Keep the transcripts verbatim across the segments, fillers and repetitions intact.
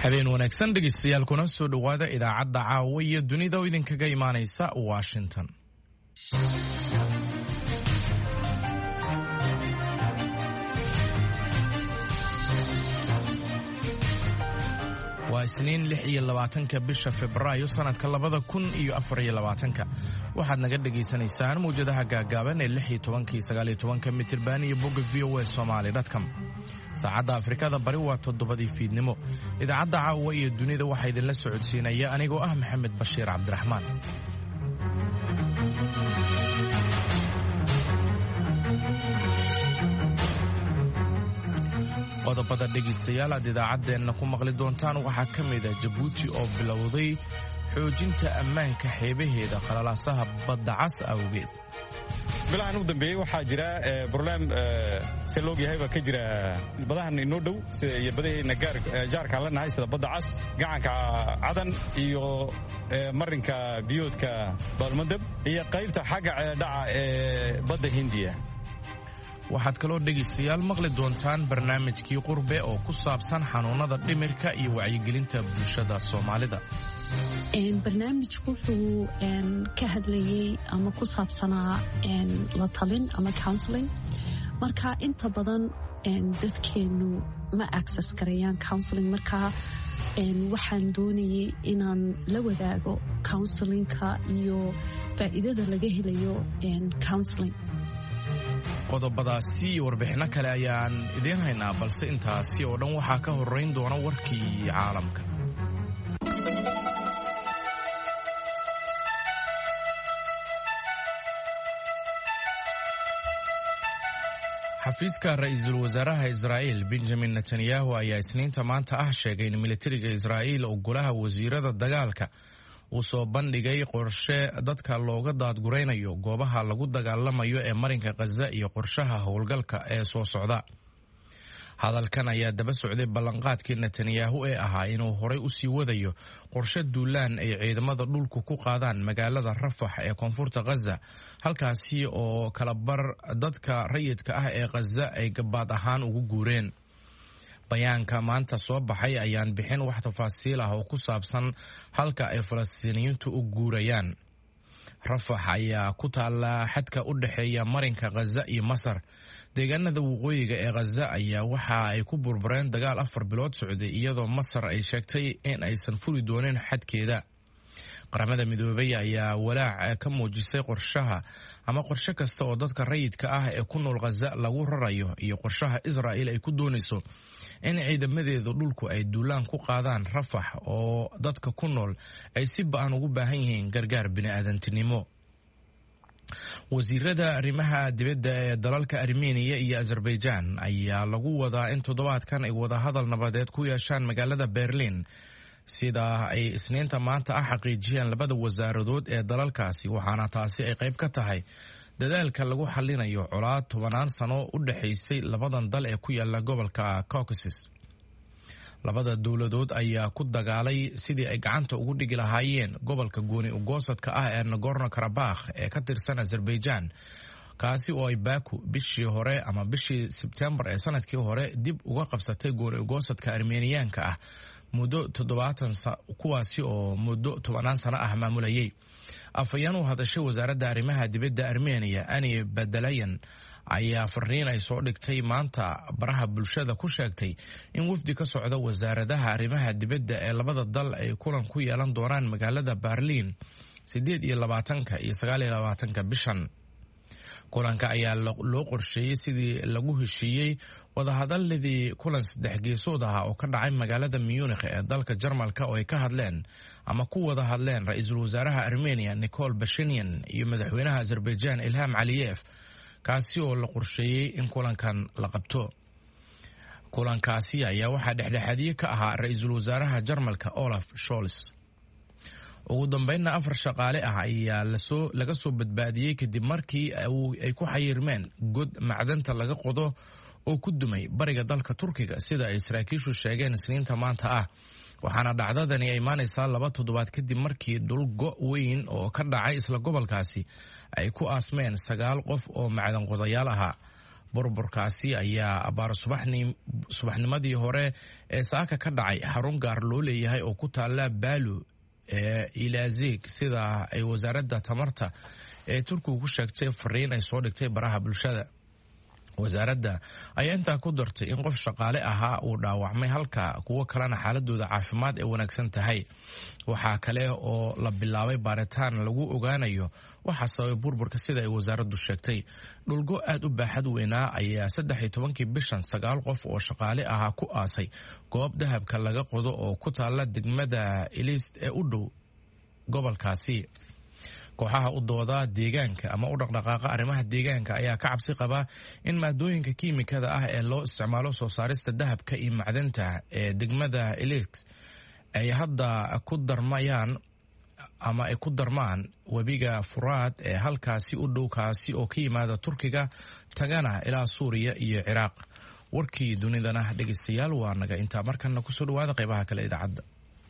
habeen wanaagsan dhegeystayaal kuna soo dhawaada idaacadda caawa iyo dunida oo idinkaga imaanaysa Washington. waa isniin lix iyo labaatanka bisha Febraayo sanadka labada kun iyo afar iyo labaatanka waxaad naga dhageysanaysaan muujadaha gaagaaban ee lix iyo tobanka iyo sagaal iyo tobanka mitirban iyo bogga v o a somali dot com. saacadda Afrikada bari waa toddobadii fiidnimo. idaacadda caawa iyo dunida waxaa idinla socodsiinaya anigoo ah Maxamed Bashiir Cabdiraxmaan. qodobada dhegeystayaal aad idaacadeenna ku maqli doontaan waxaa ka mid ah Jabuuti oo bilowday xoojinta ammaanka xeebaheeda qalalaasaha badda cas awgeed. bilahan ugu dambeeyay waxaa jira problem si loo yahay ka jira badahan inoo dhow iyo badaheena jaarka la nahay sida badda cas, gacanka cadan iyo marinka biyoodka Baalmadab iyo qaybta xagga dhaca ee badda Hindiya. waxaad kaloo dhegeystayaal maqli doontaan barnaamijkii qurbe oo ku saabsan xanuunada dhimirka iyo wacyigelinta bulshada Soomaalida. barnaamijku wuxuu ka hadlayay ama ku saabsanaa la talin ama counseling. marka inta badan dadkeenu ma access karayaan counseling, marka waxaan doonayay inaan la wadaago counselingka iyo faa'iidada laga helayo counseling. qodobadaasi iyo warbixino kale ayaan idiin haynaa, balse intaasi oo dhan waxaa ka horeyn doona warkii caalamka. xafiiska ra'iisul wasaaraha Israa'iil Benjamin Netanyahu ayaa isniinta maanta ah sheegay in militariga Israa'iil oo golaha wasiirada dagaalka uu soo bandhigay qorshe dadka looga daadguraynayo goobaha lagu dagaalamayo ee marinka Gaza iyo qorshaha howlgalka ee soo socda. hadalkan ayaa daba socday ballanqaadkii Netanyahu ee ahaa inuu horay u sii wadayo qorshe duulaan ay ciidamada dhulku ku qaadaan magaalada Rafah ee koonfurta Gaza, halkaasi oo kala bar dadka rayidka ah ee Gaza ay gabaad ahaan ugu guureen. bayaanka maanta soo baxay ayaan bixin wax tafaasiil ah oo ku saabsan halka ay Falastiiniyiintu u guurayaan. Rafah ayaa ku taala xadka u dhaxeeya marinka Gaza iyo Masar. deegaanada waqooyiga ee Gaza ayaa waxa ay ku burbureen dagaal afar bilood socday, iyadoo Masar ay sheegtay in aysan furi doonin xadkeeda. qaramada midoobay ayaa walaac ka muujisay qorshaha ama qorshe kasta oo dadka rayidka ah ee ku nool Gaza lagu rarayo iyo qorshaha Israa'iil ay ku doonayso in ciidamadeedu dhulku ay duulaan ku qaadaan Rafah oo dadka ku nool ay si ba'an ugu baahan yihiin gargaar bini'aadantinimo. wasiirada arrimaha dibadda ee dalalka Armenia iyo Azerbaijan ayaa lagu wadaa in toddobaadkan ay wada hadal nabadeed ku yeeshaan magaalada Berlin, sida ay isniinta maanta ah xaqiijiyeen labada wasaaradood ee dalalkaasi, waxaana taasi ay qayb ka tahay dadaalka lagu xallinayo colaad tobanaan sano u dhaxaysay labadan dal ee ku yaala gobolka Caucasus. labada dowladood ayaa ku dagaalay sidii ay gacanta ugu dhigi lahaayeen gobolka gooni ugoosadka ah ee Nagorno-Karabakh ee ka tirsan Azerbaijan, kaasi oo ay Baku bishii hore ama bishii Sebtembar ee sanadkii hore dib uga qabsatay gooni ugoosadka Armeniyaanka ah muddo toddobaatan kuwaasi oo muddo tobanaan sano ah maamulayay. afayeen u hadashay wasaaradda arrimaha dibadda Armenia Ani Badalayan ayaa fariin ay soo dhigtay maanta baraha bulshada ku sheegtay in wafdi ka socda wasaaradaha arrimaha dibadda ee labada dal ay kulan ku yeelan doonaan magaalada Berlin sideed iyo labaatanka iyo sagaal iyo labaatanka bishan. kulanka ayaa loo qorsheeyey sidii lagu heshiiyey wadahadaladii kulan saddex geesood ah oo ka dhacay magaalada Munich ee dalka Jarmalka oo ay ka hadleen ama ku wada hadleen ra'iisul wasaaraha Armenia Nikol Pashinyan iyo madaxweynaha Azerbaijan Ilham Aliyev, kaasi oo la qorsheeyey in kulankan la qabto. kulankaasi ayaa waxaa dhexdhexaadiye ka ahaa ra'iisul wasaaraha Jarmalka Olaf Scholz. ugu dambeynna afar shaqaale ah ayaa lasoo laga soo badbaadiyey kadib markii ay ku xayirmeen god macdanta laga qodo oo ku dumay bariga dalka Turkiga, sida ay saraakiishu sheegeen isniinta maanta ah. waxaana dhacdadani ay imaanaysaa laba toddobaad kadib markii dhul go' weyn oo ka dhacay isla gobolkaasi ay ku aasmeen sagaal qof oo macdan qodayaal ahaa. burburkaasi ayaa abaar subaxnimadii hore ee saaka ka dhacay xarun gaar loo leeyahay oo ku taala baalu ee ilaazig sida ay wasaaradda tamarta ee turkigu ku sheegtay fariin ay soo dhigtay baraha bulshada. wasaaradda ayaa intaa ku dartay in qof shaqaale ahaa uu dhaawacmay halka kuwo kalena xaaladooda caafimaad ay wanaagsan tahay. waxaa kale oo la bilaabay baaritaan lagu ogaanayo waxa sababay burburka sida ay wasaaraddu sheegtay. dhulgo aad u baaxad weynaa ayaa saddex iyo tobankii bishan sagaal qof oo shaqaale ahaa ku aasay goob dahabka laga qodo oo ku taala degmada Ilist ee u dhow gobolkaasi. kooxaha u dooda deegaanka ama u dhaqdhaqaaqa arrimaha deegaanka ayaa ka cabsi qaba in maadooyinka kiimikada ah ee loo isticmaalo soo saarista dahabka iyo macdanta ee degmada Elix ay hadda ku darmayaan ama ay ku darmaan webiga Furaad ee halkaasi u dhow kaasi oo ka yimaada Turkiga tagana ilaa Suuriya iyo Ciraaq. warkii dunidana dhegeystayaal waa naga intaa markana ku soo dhawaada qaybaha kale idaacadda.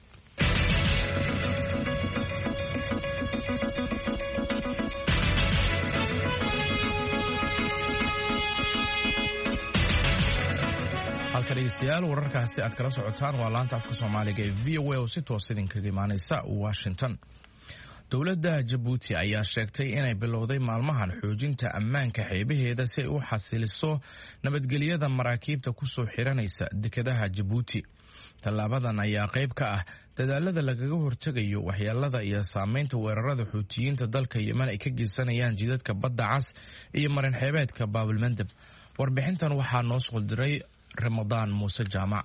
dhegeystayaal wararkaasi aad kala socotaan waa laanta afka Soomaaliga ee V O A oo si toos idinkaga imaanaysa Washington. dowladda Jabuuti ayaa sheegtay inay bilowday maalmahan xoojinta ammaanka xeebaheeda si ay u xasiliso nabadgelyada maraakiibta ku soo xiranaysa dekedaha Jabuuti. tallaabadan ayaa qayb ka ah dadaalada lagaga hortagayo waxyeelada iyo saameynta weerarada xuutiyiinta dalka Yemen ay ka geysanayaan jidadka badda cas iyo marin xeebeedka Baabilmandab. warbixintan waxaa noo soo diray Ramadaan Muuse Jaamac.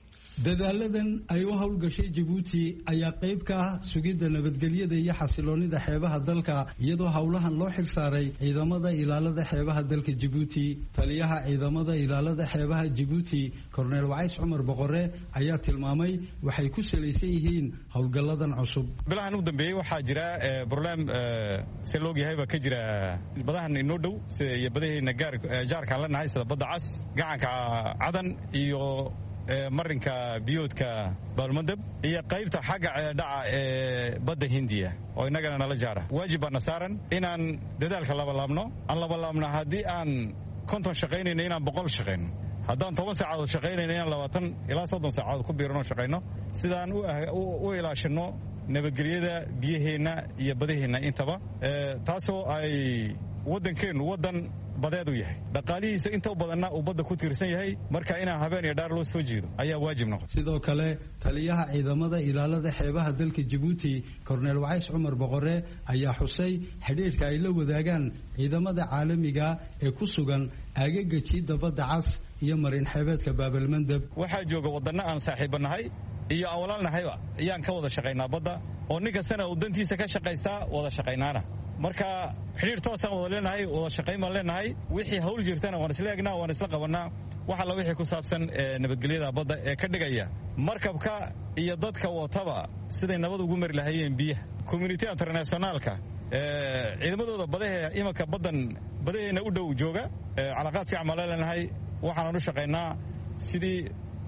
dadaaladan ay u howlgashay Jabuuti ayaa qayb ka ah sugidda nabadgelyada iyo xasiloonida xeebaha dalka iyadoo howlahan loo xilsaaray ciidamada ilaalada xeebaha dalka Jabuuti. taliyaha ciidamada ilaalada xeebaha Jabuuti Korneel Wacays Cumar Boqore ayaa tilmaamay waxay ku salaysan yihiin howlgaladan cusub. bilahan u dambeeyay waxaa jira problem si loo yahay ba ka jira badahan inoo dhow iyo badaheena gaar jaarka la nahay sida badda cas gacanka cadan iyo marinka biyoodka Baalmandab iyo qaybta xagga dhaca ee badda Hindiya oo inagana nala jaara. waajib baan saaran inaan dadaalka laba laabno aan laba laabno haddii aan konton shaqaynayno inaan boqol shaqayno haddaan toban saacadood shaqaynayno inaan labaatan ilaa soddon saacadood ku biirano shaqayno sidaan u ilaashino nabadgelyada biyaheenna iyo badaheenna intaba taasoo ay waddankeenu waddan badeed u yahay dhaqaalihiisa inta u badanna uu badda ku tiirsan yahay marka inaan habeen iyo dhaar loo soo jeedo ayaa waajib noqon. sidoo kale taliyaha ciidamada ilaalada xeebaha dalka Jabuuti Korneel Wacays Cumar Boqore ayaa xusay xidhiidhka ay la wadaagaan ciidamada caalamiga ee ku sugan aagaga jiida badda cas iyo marin xeebeedka Baabilmandab. waxaa jooga waddanna aan saaxiibanahay iyo awlaalnahayba ayaan ka wada shaqaynaa badda oo ninka sana uu dantiisa ka shaqaystaa wada shaqaynaana marka xiriir toos ah wada leenahay wada shaqayn baan leenahay wixii hawl jirtana waan isla eegnaa waan isla qabanaa waxa la wixii ku saabsan nabadgelyada badda ee ka dhigaya markabka iyo dadka wataba siday nabad ugu mari lahaayeen biyaha community internationalka ciidamadooda badaha imanka badan badaheena u dhow jooga calaqaad fiican ma leenahay waxaan u shaqaynaa sidii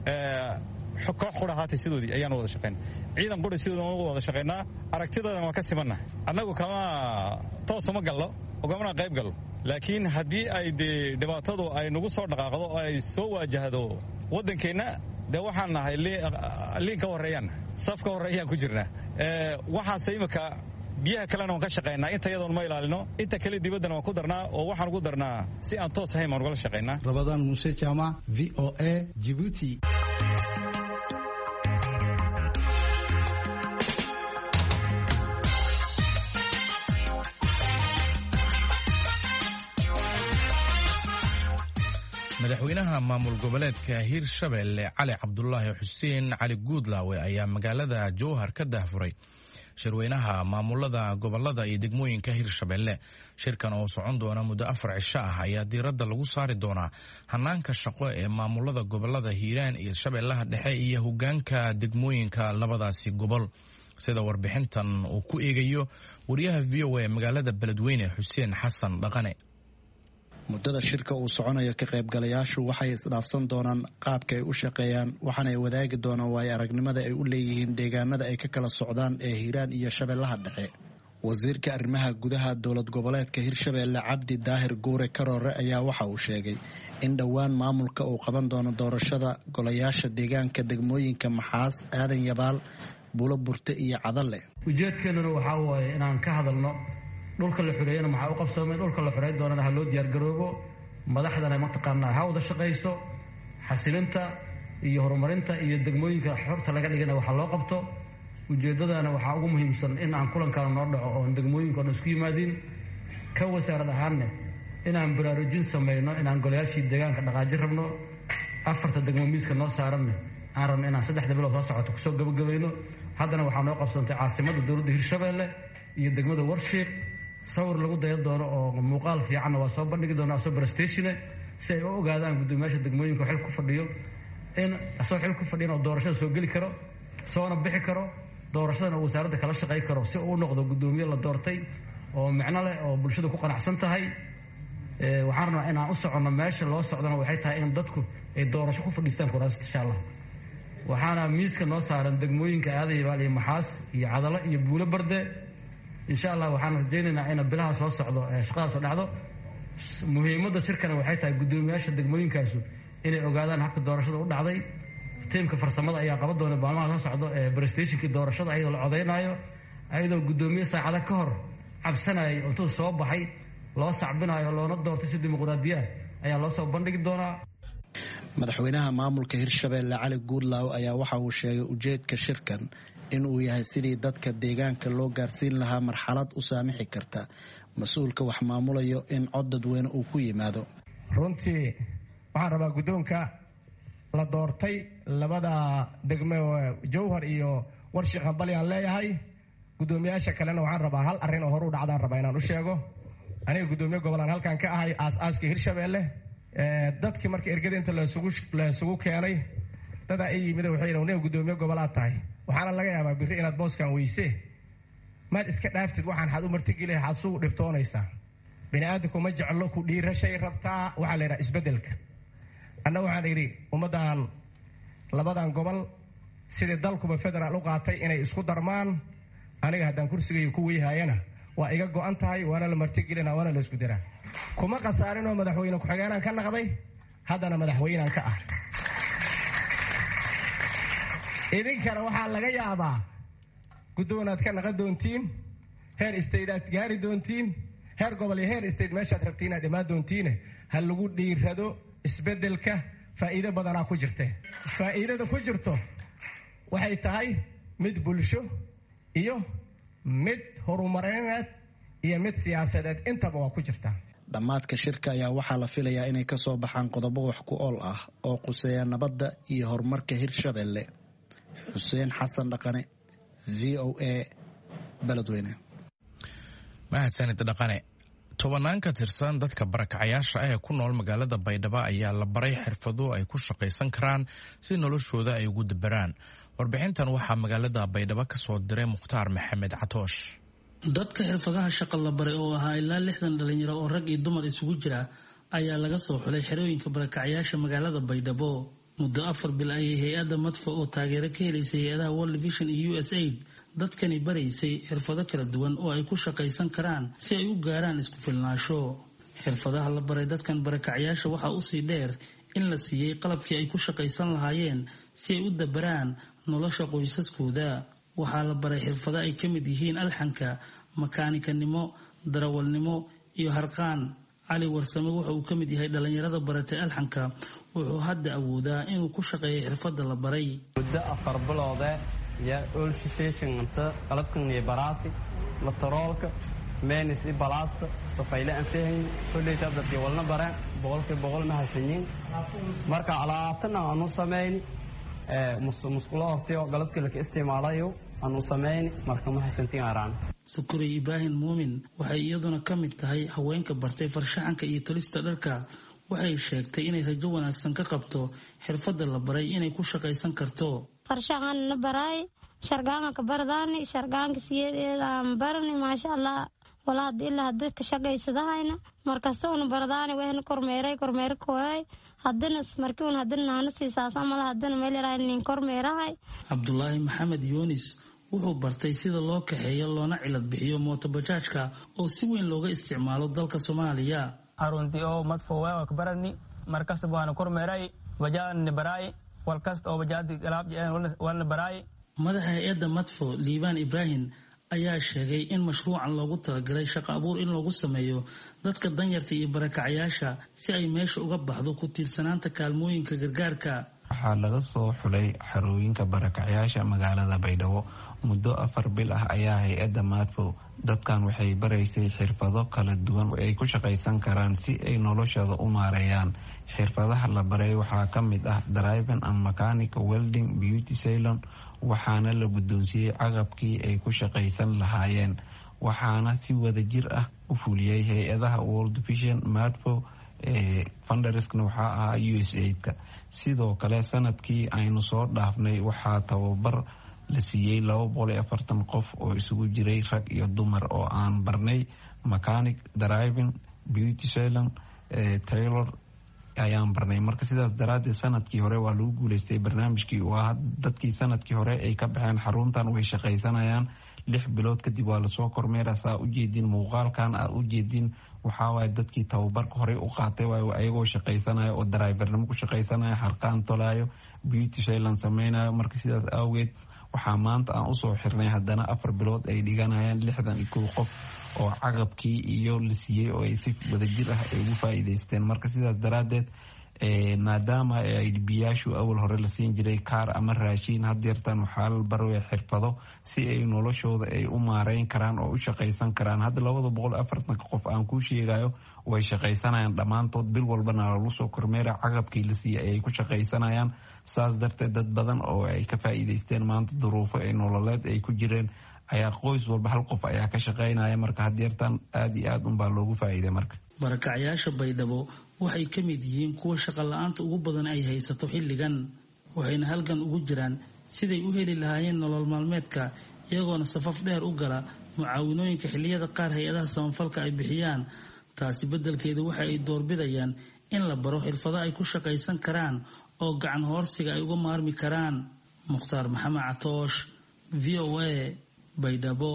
koox qura haatay sidoodii ayaan wada shaqayn ciidan qura sidooda wada shaqaynaa aragtidoodana waan ka simannahay annagu kama toosuma gallo ogamana qayb gallo laakiin haddii ay dee dhibaatadu ay nagu soo dhaqaaqdo oo ay soo waajahdo waddankeenna dee waxaan nahay liin ka horreeyaan saf ka horreeyaan ku jirnaa waxaase imika biyaha kalena waan ka shaqaynaa inta iyadoon ma ilaalino inta kale dibaddana waan ku darnaa oo waxaan ugu darnaa si aan toos ahayn baan ugala shaqaynaa. Ramadaan Muuse Jaamac V O A Djibouti. madaxweynaha maamul goboleedka Hirshabelle Cali Cabdulaahi Xuseen Cali Guudlaawe ayaa magaalada Jowhar ka daahfuray shirweynaha maamulada gobolada iyo degmooyinka Hirshabelle. shirkan oo socon doona muddo afar cisho ah ayaa diiradda lagu saari doonaa hanaanka shaqo ee maamulada gobolada Hiiraan iyo Shabeellaha Dhexe iyo hoggaanka degmooyinka labadaasi gobol. sida warbixintan uu ku eegayo wariyaha V O A magaalada Beledweyne Xuseen Xasan Dhaqane. muddada shirka uu soconayo ka qaybgalayaashu waxay isdhaafsan doonaan qaabka ay u shaqeeyaan waxaana ay wadaagi doonaan waayo aragnimada ay u leeyihiin deegaanada ay ka kala socdaan ee Hiiraan iyo Shabeellaha Dhexe. wasiirka arrimaha gudaha dowlad goboleedka Hirshabelle Cabdi Daahir Guure Karoore ayaa waxa uu sheegay in dhowaan maamulka uu qaban doono doorashada golayaasha deegaanka degmooyinka Maxaas, Aadan Yabaal, Buulo Burte iyo Cadalle. ujeedkeeduna waxa waaye inaan ka hadalno dhulka la xureeyana maxaa u qabsoomay, dhulka la xureey doonana ha loo diyaar garoobo, madaxdana mataqaanaa ha wada shaqayso, xasilinta iyo horumarinta iyo degmooyinka xogta laga dhigana waxa loo qabto. ujeedadana waxaa ugu muhiimsan in aan kulankaana noo dhaco oo degmooyinka oo dhan isku yimaadiin ka wasaarad ahaanne inaan baraarujin samayno, inaan golayaashii deegaanka dhaqaajin rabno, afarta degmo miiska noo saaranne aan rabno inaan saddexda bilood soo socoto kusoo gabagabayno. haddana waxaa noo qabsoontay caasimadda dowladda Hirshabelle iyo degmada Warshiiq, sawir lagu daya doono oo muuqaal fiicanna waa soo bandhigi doonaa soo barastatione si ay u ogaadaan guddoomiyaasha degmooyinka xil ku fadhiyo in asoo xil ku fadhiyan oo doorashada soo geli karo, soona bixi karo, doorashadana uu wasaaradda kala shaqay karo si uu noqdo guddoomiye la doortay oo micno leh oo bulshada ku qanacsan tahay. waxaan rabnaa inaan u soconno meesha loo socdana waxay tahay in dadku ay doorasho ku fadhiistaan kuraasta insha allah. waxaana miiska noo saaran degmooyinka Aadan Yabaal iyo Maxaas iyo Cadalle iyo Buulo Barde. insha allah waxaan rajaynaynaa in bilaha soo socdo shaqadaas oo dhacdo. muhiimadda shirkana waxay tahay guddoomiyaasha degmooyinkaasu inay ogaadaan habka doorashada u dhacday. tiimka farsamada ayaa qaban doona maalmaha soo socdo ee barestationkii doorashada ayadoo la codaynaayo, ayadoo guddoomiye saacada ka hor cabsanayay intuu soo baxay loo sacbinayo loona doortay si dimuqraadiya ayaa loo soo bandhigi doonaa. madaxweynaha maamulka Hirshabelle Cali Guudlaaw ayaa waxa uu sheegay ujeedka shirkan in uu yahay sidii dadka deegaanka loo gaarsiin lahaa marxalad u saamixi karta mas-uulka wax maamulayo in cod dadweyne uu ku yimaado. runtii waxaan rabaa guddoonka la doortay labada degmo Jowhar iyo Warshiiq Hambali aan leeyahay. guddoomiyaasha kalena waxaan rabaa hal arrin oo hor u dhacdaan rabaa inaan u sheego. aniga guddoomiye gobolaan halkan ka ahay aas-aaska Hirshabelle. dadkii markii ergada inta la isugu la isugu keenay dad ay yimid waxay yiraahdeen guddoomiye gobolaad tahay, waxaana laga yaabaa biri inaad booskan weyse maad iska dhaaftid waxaan xad u martigilay xad suu dhibtoonaysaa. bini'aadamku ma jeclo ku dhiirashay rabtaa waxa la yiraahdaa isbedelka. anna waxaan yiri ummadan labadan gobol sidii dalkuba federaal u qaatay inay isku darmaan, aniga haddaan kursigay ku weyhaayana waa iga go'an tahay, waana la martigilina, waana la isku diraa. kuma qasaarin oo madaxweyne ku-xigeenaan ka naqday, haddana madaxweynaan ka ah. idinkana waxaa laga yaabaa guddoonaad ka naqan doontiin, heer state aad gaari doontiin, heer gobol iyo heer state meeshaad rabtiin aad imaan doontiine ha lagu dhiirado isbedelka. faa'iido badanaa ku jirte. faa'iidada ku jirto waxay tahay mid bulsho iyo mid horumarineed iyo mid siyaasadeed intaba waa ku jirtaa. dhammaadka shirka ayaa waxaa la filayaa inay ka soo baxaan qodobo wax ku ool ah oo quseeya nabadda iyo horumarka Hirshabelle. Xuseen Xasan Dhaqane, V O A, Beledweyne. mahadsanid Dhaqane. tobanaan ka tirsan dadka barakacayaasha ah ee ku nool magaalada Baydhabo ayaa la baray xirfado ay ku shaqaysan karaan si noloshooda ay ugu dabaraan. warbixintan waxaa magaalada Baydhabo ka soo diray Mukhtaar Maxamed Catoosh. dadka xirfadaha shaqo la baray oo ahaa ilaa lixdan dhalinyaro oo rag iyo dumar isugu jira ayaa laga soo xulay xerooyinka barakacayaasha magaalada Baydhabo. muddo afar bil ayay hay-adda madfa oo taageero ka helaysay hay-adaha World Vision iyo U S A I D dadkani baraysay xirfado kala duwan oo ay ku shaqaysan karaan si ay u gaaraan isku filnaansho. xirfadaha la baray dadkan barakacayaasha waxaa usii dheer in la siiyey qalabkii ay ku shaqaysan lahaayeen si ay u dabaraan nolosha qoysaskooda. waxaa la baray xirfado ay ka mid yihiin alxanka, makaanikanimo, darawalnimo iyo harqaan. cali warsame wuxa uu ka mid yahay dhalinyarada baratay alxanka. wuxuu hadda awoodaa inuu ku shaqeeyo xirfada la baray. muddo afar biloode iyo olsifeeshinta qalabkan iyo baraasi lataroolka meenis i balaasta safayle aan fahayn kulleyta dadkii walna bareen boqolkii boqol ma haysanin. marka alaabtana aanu samayni musqulo hortiyo qalabkii laka isticmaalayo aanu samayni marka ma haysantiin araan. Sukuray Ibrahim Muumin waxay iyaduna ka mid tahay haweenka bartay farshaxanka iyo tolista dharka. waxay sheegtay inay rajo wanaagsan ka qabto xirfada la baray inay ku shaqaysan karto. farshaxan la baray shargaanka ka baradaani shargaanka siyeedaan barani maasha Allah walaad ilaa dadka shaqaysadahayna markaasoo baradaani waxaan kormeeray kormeer kooyay haddana markii uu haddana aan si saasan ma haddana meel yaraan kormeerahay. Abdullahi Maxamed Yunis wuxuu bartay sida loo kaxeeyo loona cilad bixiyo mootobajaajka oo si weyn looga isticmaalo dalka Soomaaliya. Aruntii oo madfo waa ka barani markas baan kormeeray wajaan baray walkasta oo wajaadi galaab wala baray. Madaxa hay'adda Madfo Liibaan Ibrahim ayaa sheegay in mashruucan loogu talagalay shaqo abuur in lagu sameeyo dadka danyarta iyo barakacayaasha si ay meesha uga baxdo ku tiirsanaanta kaalmooyinka gargaarka. waxaa laga soo xulay xarooyinka barakacayaasha magaalada Baydhabo muddo afar bil ah ayaa hay'adda Madfo dadkan waxay baraysay xirfado kala duwan oo ay ku shaqaysan karaan si ay noloshooda u maareeyaan. xirfadaha la baray waxaa ka mid ah driving and mechanic, welding, beauty salon, waxaana la guddoonsiiyey caqabkii ay ku shaqaysan lahaayeen. waxaana si wada jir ah u fuliyay hay-adaha World Vision, Madfo, fundraising waxaa ahaa U S A I D-ka. sidoo kale sanadkii aynu soo dhaafnay waxaa tababar la siiyey laba boqol iyo afartan qof oo isugu jiray rag iyo dumar oo aan barnay mechanic, driving, beauty salon, tailor ayaan barnay. marka sidaas daraaddeed sanadkii hore waa lagu guuleystay barnaamijkii. waa dadkii sanadkii hore ay ka baxeen xaruntan way shaqaysanayaan. lix bilood kadib waa lasoo kormeera. saa ujeedin muuqaalkan aad ujeedin waxaa waaye dadkii tababarka horey u qaatay waayo ayagoo shaqaysanaya oo drivernim ku shaqaysanaya, harqaan tolaayo, beauty salon sameynayo. marka sidaas awgeed waxaa maanta aan usoo xirnay haddana afar bilood ay dhiganayaan lixdan iyo kow qof oo caqabkii iyo la siiyey oo ay si wadajir ah ay ugu faa'iidaysteen. marka sidaas daraaddeed maadaama ay biyaashu awal hore la siin jiray kaar ama raashiin, haddeertan waxaa la baraya xirfado si ay noloshooda ay u maareyn karaan oo u shaqaysan karaan. hadda labada boqol afartanka qof aan kuu sheegayo way shaqaysanayaan dhammaantood. bil walbana lagu soo kormeera caqabkii la siiyey ayay ku shaqaysanayaan. saas darteed dad badan oo ay ka faa'iidaysteen maanta duruufo ay nololeed ay ku jireen ayaa qoys walba hal qof ayaa ka shaqaynaya. marka haddeertan aad iyo aad unbaa loogu faa'iiday. marka barakacayaasha Baydhabo waxay ka mid yihiin kuwa shaqo la'aanta ugu badan ay haysato xilligan, waxayna halgan ugu jiraan siday u heli lahaayeen nolol maalmeedka iyagoona safaf dheer u gala mucaawinooyinka xilliyada qaar hay-adaha samafalka ay bixiyaan. taasi beddelkeeda waxa ay doorbidayaan in la baro xirfado ay ku shaqaysan karaan oo gacan hoorsiga ay uga maarmi karaan. Mukhtaar Maxamed Catoosh, V O A, Baydhabo.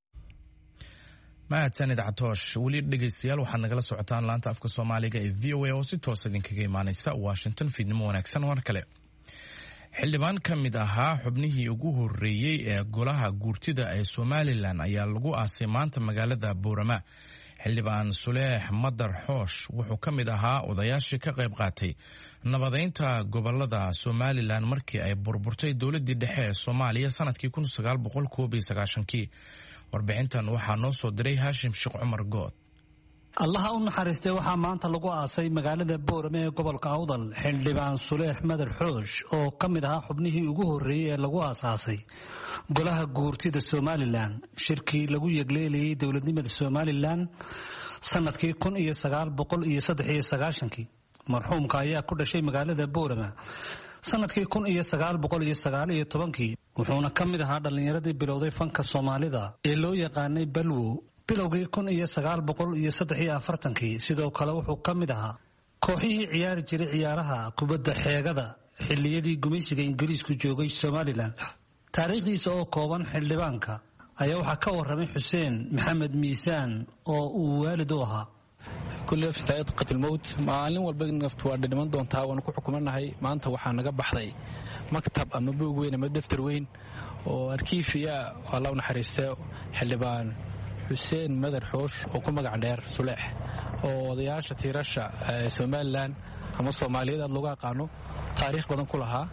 mahadsanid Catoosh. weli dhegaystayaal waxaad nagala socotaan laanta afka Soomaaliga ee V O A oo si toos idinkaga imaanaysa Washington. fiidnimo wanaagsan war kale. xildhibaan ka mid ahaa xubnihii ugu horeeyey ee golaha guurtida ee Somaliland ayaa lagu aasay maanta magaalada Boorama. xildhibaan Suleex Madar Xoosh wuxuu ka mid ahaa odayaashii ka qayb qaatay nabadeynta gobolada Somaliland markii ay burburtay dowladii dhexe ee Soomaaliya sanadkii kun sagaal boqol koob iyo sagaashan-kii. warbixintan waxaa noo soo diray Haashim Sheekh Cumar Good. allaha u naxariistay waxaa maanta lagu aasay magaalada Boorame ee gobolka Awdal xildhibaan Suleex Madar Xoosh oo ka mid ahaa xubnihii ugu horeeyay ee lagu aasaasay golaha guurtida Somaliland shirkii lagu yegleelayay dowladnimada Somaliland sanadkii kun iyo sagaal boqol iyo saddex iyo sagaashan-kii. marxuumka ayaa ku dhashay magaalada Boorame sanadkii kun iyo sagaal boqol iyo sagaal iyo tobankii wuxuuna ka mid ahaa dhallinyaradii bilowday fanka Soomaalida ee loo yaqaanay Balwo bilowgii kun iyo sagaal boqol iyo saddex iyo afartan-kii. sidoo kale wuxuu ka mid ahaa kooxihii ciyaari jiray ciyaaraha kubadda xeegada xilliyadii gumaysiga Ingiriisku joogay Somaliland. taariikhdiisa oo kooban xildhibaanka ayaa waxaa ka warramay Xuseen Maxamed Miisaan oo uu waalid u ahaa. kulli fitaayad qatil mawt maalin walba naftu waa dhiman doontaa waan ku xukumanahay. maanta waxaa naga baxday maktab ama buug weyn ama daftar weyn oo arkiifiya Allah u naxariistay xildhibaan Xuseen Madar Xoosh oo ku magac dheer Suleex oo odayaasha tiirasha Somaliland ama Soomaaliyeed lagu aqaano taariikh badan ku lahaa.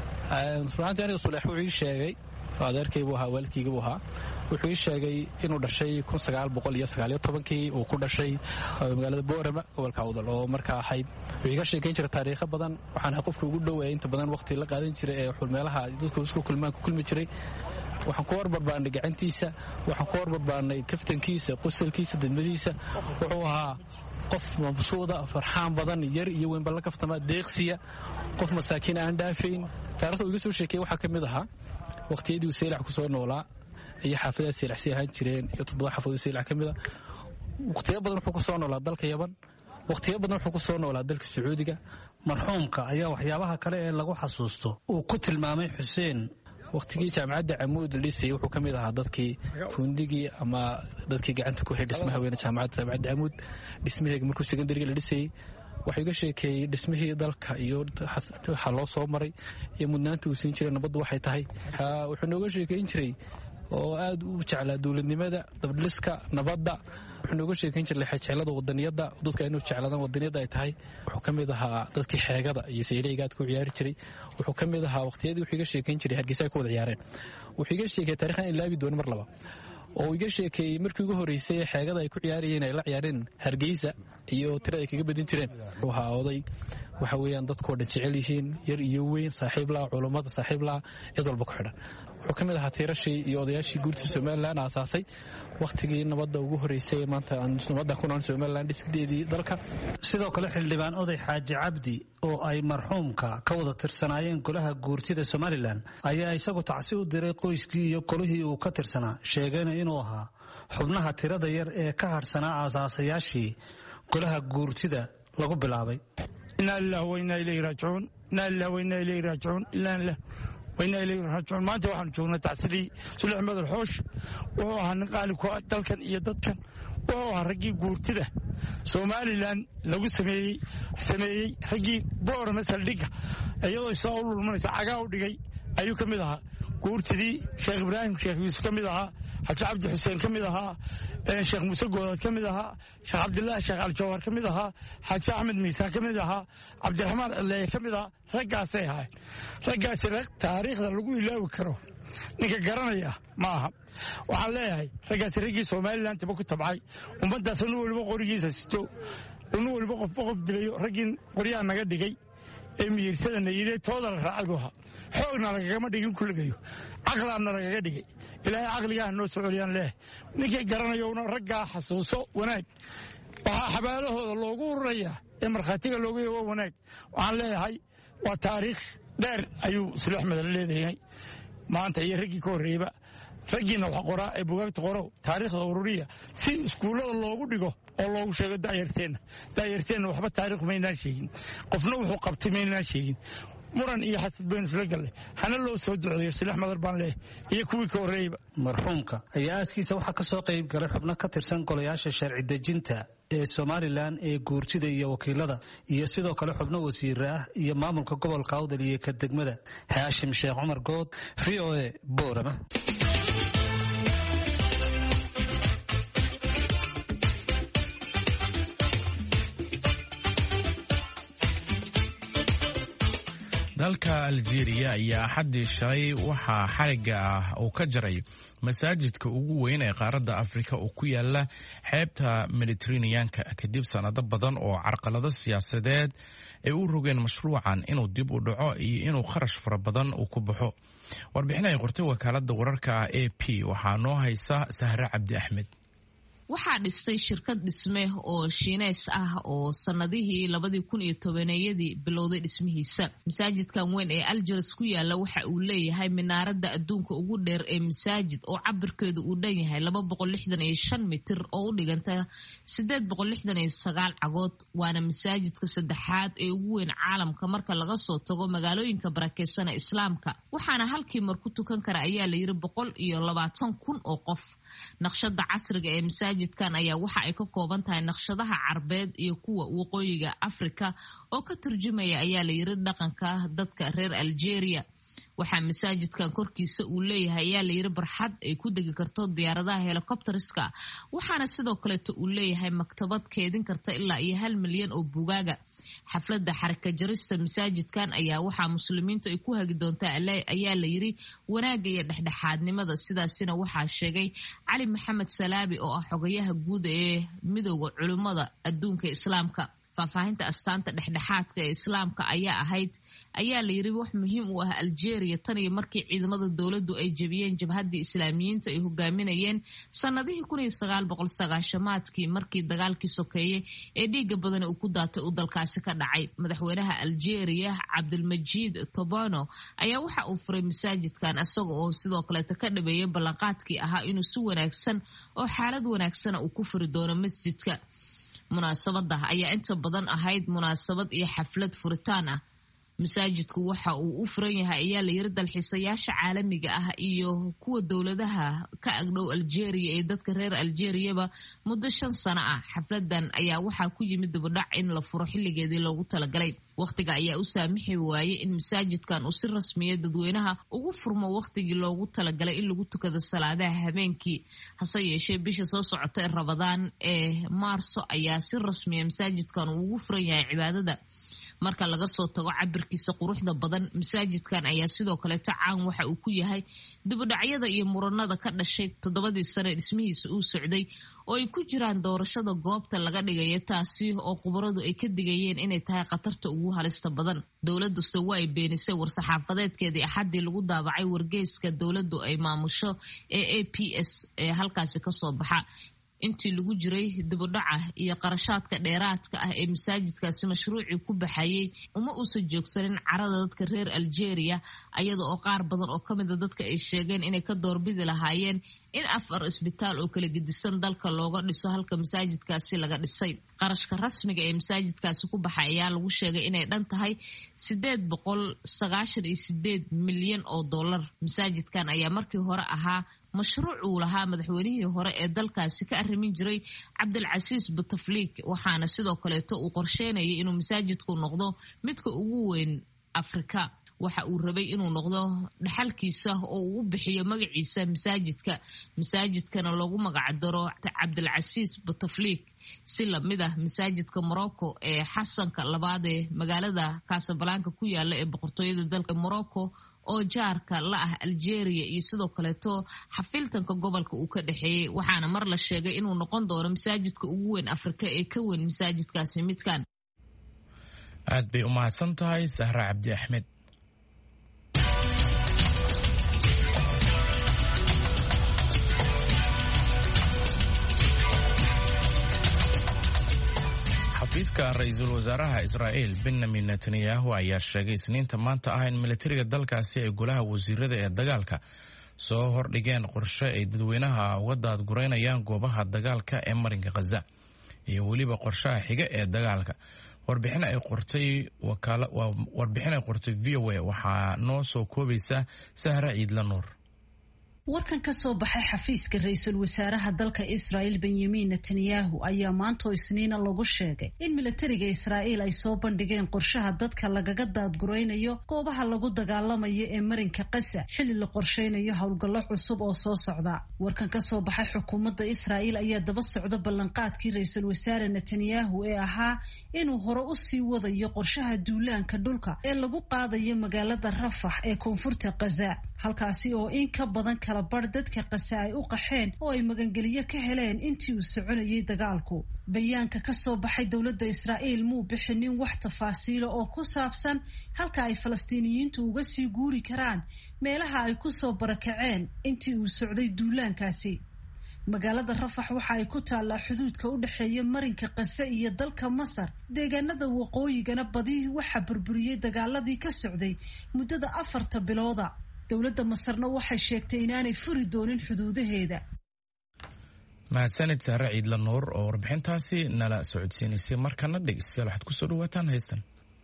runtii aniga Suleex wuxuu sheegay adeerkaygu ahaa waalidkaygu ahaa wuxuu ii sheegay inuu dhashay kun sagaal boqol iyo sagaal iyo tobankii uu ku dhashay magaalada Boorama gobolka Awdal oo markaa ahayd wuxuu iga sheekeyn jiray taariikho badan. waxaan qofka ugu dhoweeyay inta badan waqti la qaadan jiray ee xulmeelaha dadku isku kulmaan ku kulmi jiray. waxaan ku warbarbaanay gacantiisa, waxaan ku warbarbaanay kaftankiisa, qosolkiisa, dadmadiisa. wuxuu ahaa qof mabsuuda, farxaan badan, yar iyo weynba la kaftama, deeqsiya, qof masaakiin aan dhaafayn. taariikhda uu iga soo sheekay waxaa ka mid ahaa waqtiyadii uu Seylac ku soo noolaa iyo xaafadaha Seylac si ahaan jireen iyo toddoba xaafadood Seylac ka mid ah. waqtiyo badan wuxuu ku soo noolaa dalka Yaman, waqtiyo badan wuxuu ku soo noolaa dalka Sacuudiga. marxuumka ayaa waxyaabaha kale ee lagu xasuusto uu ku tilmaamay Xuseen waqtigii jaamacadda Camuud la dhisay wuxuu ka mid ahaa dadkii fundigii ama dadkii gacanta ku hayay dhismaha weyn jaamacadda jaamacadda Camuud dhismaheega markuu secondary la dhisay waxay uga sheekeeyay dhismihii dalka iyo waxa loo soo maray iyo mudnaanta uu siin jiray nabaddu waxay tahay wuxuu nooga sheekeyn jiray oo aad u jeclaa dawladnimada dabdhiska nabadda wuxuu nooga sheekeyn jiray xajcelada wadaniyada dadka inuu jeclaadaan wadaniyada ay tahay wuxuu ka mid ahaa dadkii xeegada iyo sayligaad ku ciyaari jiray wuxuu ka mid ahaa waqtiyadii wuxuu iga sheekeyn jiray Hargeysa ku wada ciyaareen wuxuu iga sheekeeyay taariikhdan ilaabi doon mar laba oo iga sheekeeyay markii ugu horeysay xeegada ay ku ciyaarayeen ay la ciyaareen Hargeysa iyo tira ay kaga badin jireen waxa oday waxa weeyaan dadku dhan jecel yihiin yar iyo weyn saaxiib la culimada saaxiib la cid walba ku xidhan wuxuu ka mid ahaa tiirashii iyo odayaashii guurta Soomaaliland aasaasay waqtigii nabadda ugu horeysay maanta aan nabadda ku nool Soomaaliland dhiskeedii dalka sidoo kale xildhibaan oday Xaaji Cabdi oo ay marxuumka ka wada tirsanaayeen golaha guurtida Soomaaliland ayaa isagu tacsi u diray qoyskii iyo kolihii uu ka tirsanaa sheegayna inuu ahaa xubnaha tirada yar ee ka harsanaa aasaasayashii golaha guurtida lagu bilaabay inna lillahi wa inna ilayhi raaji'uun inna lillahi wa inna ilayhi raaji'uun illa illah وإنا إليه راجعون maanta waxaan joognaa tacsidii Sulix Madar Xoosh oo aan qaali ku dalkan iyo dadkan oo ragii guurtida Soomaaliland lagu sameeyay sameeyay ragii boor masal dhiga ayadoo soo ululmanaysa cagaa u dhigay ayuu kamid ahaa guurtidii Sheekh Ibraahim Sheekh Yuusuf kamid ahaa Xaaji Cabdi Xuseen kamid ahaa Sheekh Muuse Goodad kamid ahaa Sheekh Cabdillah Sheekh Al-Jawhar kamid ahaa Xaaji Ahmed Miisaan kamid ahaa Cabdiraxmaan Cilleeye kamid ahaa raggaasay ahaayeen raggaas taariikhda lagu ilaawi karo ninka garanaya ma aha waxaan leeyahay raggaas raggii Soomaaliland tiba ku tabcay ummadaas uu waliba qorigiisa sito uu waliba qof qof dilayo raggii qoriyaha naga dhigay ee miirsadana yiri tooda la raacayo xoogna lagama dhigin kulligayo aqlaana lagaga dhigay ilaahay aqliga noo soo celiyaan leh ninkii garanayo una ragga xasuuso wanaag waxa xabaalahooda loogu ururayaa ee marxatiga loogu yeeyo wanaag waxaan leeyahay waa taariikh dheer ayuu Sulix Madar leedahay maanta iyo raggii ka horeeyba raggiina waxa qoraa ee buugaagta qoro taariikhda ururiya si iskuulada loogu dhigo oo loogu sheego daayirteena daayirteena waxba taariikh ma inaan sheegin qofna wuxuu qabtay ma inaan sheegin muran iyo xasad been isla galay hana loo soo duceeyo Sulix Madar baan leh iyo kuwii ka horeeyba marxuumka ayaa aaskiisa waxa ka soo qayb galay xubno ka tirsan golayaasha sharci dejinta ee Soomaaliland ee guurtida iyo wakiilada iyo sidoo kale xubno wasiir ah iyo maamulka gobolka Awdal iyo ka degmada Haashim Sheekh Umar Good V O A Boorama dalka Algeria ayaa xadii shalay waxaa xariga ah uu ka jaray masaajidka ugu weyn ee qaaradda Afrika oo ku yaala xeebta Mediterranean-ka kadib sanado badan oo carqalado siyaasadeed ay u rogeen mashruucan inuu dib u dhaco iyo inuu kharash fara badan uu ku baxo warbixin ay qortay wakaaladda wararka A P waxaa noo haysa Sahra Cabdi Axmed waxaa dhistay shirkad dhisme oo Shiineys ah oo sanadihii labadii kun iyo tobaneeyadii bilowday dhismihiisa masaajidkan weyn ee Algiers ku yaala waxa uu leeyahay minaaradda adduunka ugu dheer ee masaajid oo cabirkeedu uu dhan yahay laba boqol lixdan iyo shan mitir oo u dhiganta sideed boqol lixdan iyo sagaal cagood waana masaajidka saddexaad ee ugu weyn caalamka marka laga soo tago magaalooyinka barakeysan ee Islaamka waxaana halkii mar ku tukan kara ayaa la yiri boqol iyo labaatan kun oo qof naqshada casriga ee masaajidkan ayaa waxa ay ka kooban tahay naqshadaha Carbeed iyo kuwa waqooyiga Afrika oo ka turjumaya ayaa la yiri dhaqanka dadka reer Algeria waxaa masaajidkan korkiisa uu leeyahay ayaa la yiri barxad ay ku degi karto diyaaradaha helicopterska waxaana sidoo kale uu leeyahay maktabad keedin karta ilaa iyo hal milyan oo buugaaga xafladda xaraka jarista masaajidkan ayaa waxaa muslimiintu ay ku hagi doontaa ayaa la yiri wanaaga iyo dhexdhexaadnimada sidaasina waxaa sheegay Cali Maxamed Salaabi oo ah xogayaha guud ee midowga culimada adduunka Islaamka faafahinta astaanta dhexdhexaadka ee Islaamka ayaa ahayd ayaa la yiri wax muhiim u ah Algeria tan iyo markii ciidamada dawladdu ay jabiyeen jabhadii Islaamiyiinta ay hogaaminayeen sanadihii kun iyo sagaal boqol sagaashamaadkii markii dagaalkii sokeeyay ee dhiiga badan uu ku daatay u dalkaasi ka dhacay madaxweynaha Algeria Abdelmajid Tebboune ayaa waxa uu furay masaajidkan asagoo oo sidoo kale ka dhabeeyay ballanqaadkii ahaa inuu si wanaagsan oo xaalad wanaagsan uu ku furi doono masjidka munaasabada ayaa inta badan ahayd munaasabad iyo xaflad furitaan ah masaajidku waxa uu u furan yahay ayaa la yiri dalxiisayaasha caalamiga ah iyo kuwa dowladaha ka agdhow Algeria ee dadka reer Algeria-ba muddo shan sano ah. xafladan ayaa waxa ku yimid dibadhac in la furo xilligeedii loogu talagalay. waqtiga ayaa u saamixi waayay in masaajidkan uu si rasmiya dadweynaha ugu furmo waqtigii loogu talagalay in lagu tukado salaadaha habeenkii. hase yeeshee bisha soo socota ee Ramadaan ee Maarso ayaa si rasmiya masaajidkan ugu furan yahay cibaadada. marka laga soo tago cabirkiisa quruxda badan, masaajidkan ayaa sidoo kale caan waxa uu ku yahay dibadhacyada iyo muranada ka dhashay toddobadii sano dhismihiisa uu socday oo ay ku jiraan doorashada goobta laga dhigay taasi oo khubaradu ay ka digayeen inay tahay khatarta ugu halista badan. dowladdu waa ay beenisay war-saxaafadeedkeedii axadii lagu daabacay wargeyska dowladdu ay maamusho ee A P S ee halkaasi ka soo baxa. intii lagu jiray dibadhaca iyo qarashaadka dheeraadka ah ee masaajidkaasi mashruuci ku baxayay uma uusan joogsanin carada dadka reer Algeria, ayada oo qaar badan oo kamid ah dadka ay sheegeen inay ka doorbidi lahaayeen in afar isbitaal oo kala gedisan dalka looga dhiso halka masaajidkaasi laga dhisay. qarashka rasmiga ee masaajidkaasi ku baxay ayaa lagu sheegay inay dhan tahay sideed boqol sagaashan iyo sideed milyan oo dollar. masaajidkan ayaa markii hore ahaa mashruuc uu lahaa madaxweynihii hore ee dalkaasi ka arrimin jiray Cabdilcasiis Bouteflika, waxaana sidoo kaleeto uu qorsheynayay inuu masaajidku noqdo midka ugu weyn Afrika. waxa uu rabay inuu noqdo dhaxalkiisa oo uu bixiyo magaciisa masaajidka. masaajidkana lagu magac daro Cabdilcasiis Bouteflika si lamid ah masaajidka Morocco ee Xasanka labaad ee magaalada Casablanca ku yaala ee boqortooyada dalka Morocco oo jaarka la ah Algeria iyo sidoo kaleeto xafiltanka gobolka uu ka dhaxeeyay. waxaana mar la sheegay inuu noqon doono masaajidka ugu weyn Afrika ee ka weyn masaajidkaasi midkan. aad bay u mahadsan tahay Sahra Cabdi Axmed. xafiiska ra-iisul wasaaraha Israa'iil Benjamin Netanyahu ayaa sheegay isniinta maanta ah in militariga dalkaasi ay golaha wasiirada ee dagaalka soo hordhigeen qorshe ay dadweynaha uga daadgureynayaan goobaha dagaalka ee marinka Gaza iyo weliba qorshaha xiga ee dagaalka. warbixin ay qortay wakaala warbixin ay qortay V O A waxaa noo soo koobaysa Sahra Ciidla Nuur. warkan ka soo baxay xafiiska ra-iisul wasaaraha dalka Israa'iil Benjamin Netanyahu ayaa maanta isniina lagu sheegay in militariga Israa'iil ay soo bandhigeen qorshaha dadka lagaga daadgureynayo goobaha lagu dagaalamayo ee marinka Gaza xilli la qorsheynayo howlgallo cusub oo soo socda. warkan ka soo baxay xukuumadda Israa'iil ayaa daba socda ballanqaadkii ra-iisul wasaare Netanyahu ee ahaa inuu hore u sii wadayo qorshaha duulaanka dhulka ee lagu qaadayo magaalada Rafah ee koonfurta Gaza, halkaasi oo in ka badan kala bar dadka Gaza ay u qaxeen oo ay magangeliyo ka heleen intii uu soconayay dagaalku. bayaanka ka soo baxay dowladda Israa'iil muu bixinin wax tafaasiilo oo ku saabsan halka ay Falastiiniyiintu uga sii guuri karaan meelaha ay ku soo barakaceen intii uu socday duulaankaasi. magaalada Rafah waxa ay ku taallaa xuduudka u dhaxeeya marinka Gaza iyo dalka Masar. deegaanada waqooyigana badi waxa burburiyay dagaaladii ka socday muddada afarta bilooda. dowladda Masarna waxay sheegtay inaanay furi doonin xuduudaheeda. mahadsanid Sahra Ciidla Nuur oo warbixintaasi nala socodsiinaysay. markana dhegeystayaal waxaad kusoo dhawaataan heestan.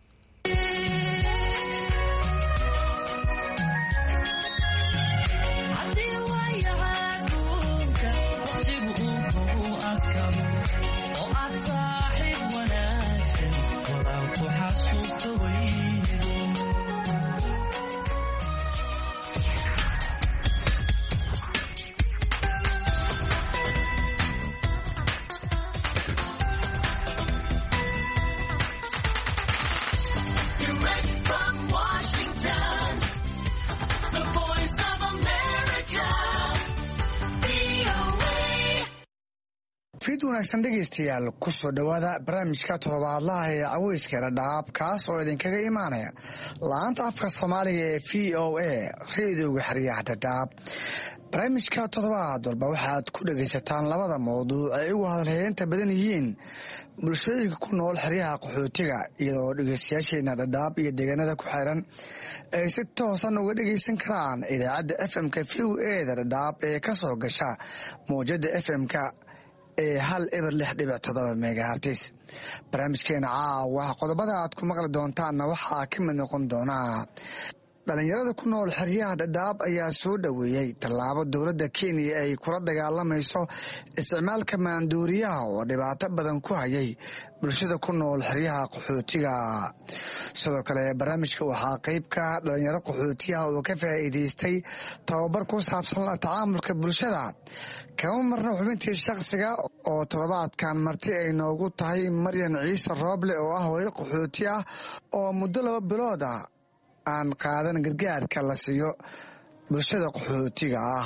fid wanaagsan dhegaystayaal kusoo dhawaada barnaamijka toddobaadlaha ee caweyska dhadhaab kaas oo idinkaga imaanaya laanta afka soomaaliga ee V O A reediyoga xeryaha dhadhaab. barnaamijka toddobaad walba waxaad ku dhagaysataan labada mawduuc ay ugu hadalheynta badan yihiin bulshooyinka ku nool xeryaha qaxootiga, iyadoo dhegaystayaasheena dhadhaab iyo deegaanada ku xiran ay si toosan uga dhagaysan karaan idaacadda F M-ka V O A da dhadhaab ee kasoo gasha mawjada F M-ka ee hal eber lix dhibic toddoba megahertz. barnaamijkeena caawa qodobada aad ku maqli doontaanna waxaa ka mid noqon doonaa dhalinyarada ku nool xeryaha dhadhaab ayaa soo dhoweeyey tallaabo dowladda kenya ay kula dagaalamayso isticmaalka maanduuriyaha oo dhibaato badan ku hayay bulshada ku nool xeryaha qaxootiga. sidoo kale barnaamijka waxaa qayb ka dhalinyaro qaxootiyaha oo ka faa'iidaystay tababar ku saabsan la tacaamulka bulshada. kama marna xubintii shakhsiga oo toddobaadkan marti ay noogu tahay maryan ciise rooble oo ah hooyo qaxooti ah oo muddo laba bilood ah aan qaadan gargaarka la siiyo bulshada qaxootiga ah.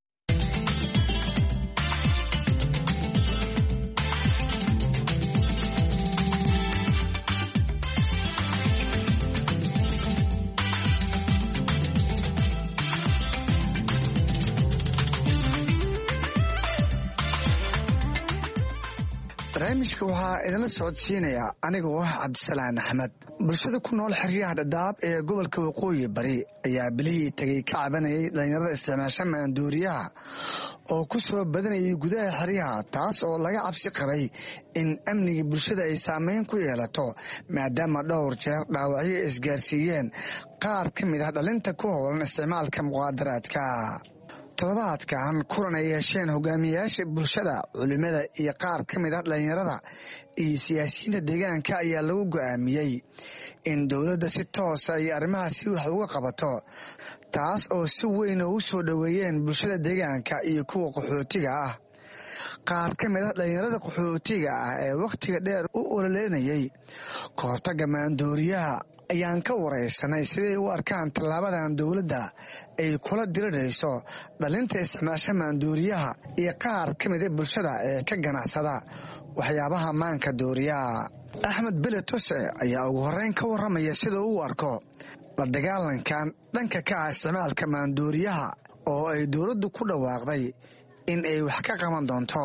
barnaamijka waxaa idinla socodsiinaya anigoo ah cabdisalaan axmed. bulshada ku nool xeryaha dhadhaab ee gobolka waqooyi bari ayaa bilihii tegay ka cabanayay dhalinyarada isticmaasha maanduuriyaha oo ku soo badanayay gudaha xeryaha, taas oo laga cabsi qabay in amniga bulshada ay saameyn ku yeelato maadaama dhowr jeer dhaawacyo isgaarsiiyeen qaar ka mid ah dhalinta ku howlan isticmaalka muqaadaraadka. toddobaadkan kulan ay yeesheen hogaamiyayaasha bulshada, culimada iyo qaar ka mid ah dhalinyarada iyo siyaasiyiinta deegaanka ayaa lagu go'aamiyey in dowladda si toosa ay arrimahaasi wax uga qabato, taas oo si weyn ugu soo dhoweeyeen bulshada deegaanka iyo kuwa qaxootiga ah. qaar ka mid ah dhalinyarada qaxootiga ah ee wakhtiga dheer u ololeynayay ka hortagga maandooriyaha ayaan ka waraysanay siday u arkaan tallaabadan dowladda ay kula dirirayso dhalinta isticmaasha maanduuriyaha iyo qaar ka mida bulshada ee ka ganacsada waxyaabaha maanka dooriyaha. axmed bele tose ayaa ugu horreyn ka warramaya sida uu arko la dagaalankan dhanka ka ah isticmaalka maanduuriyaha oo ay dowladdu ku dhawaaqday in ay wax ka qaban doonto.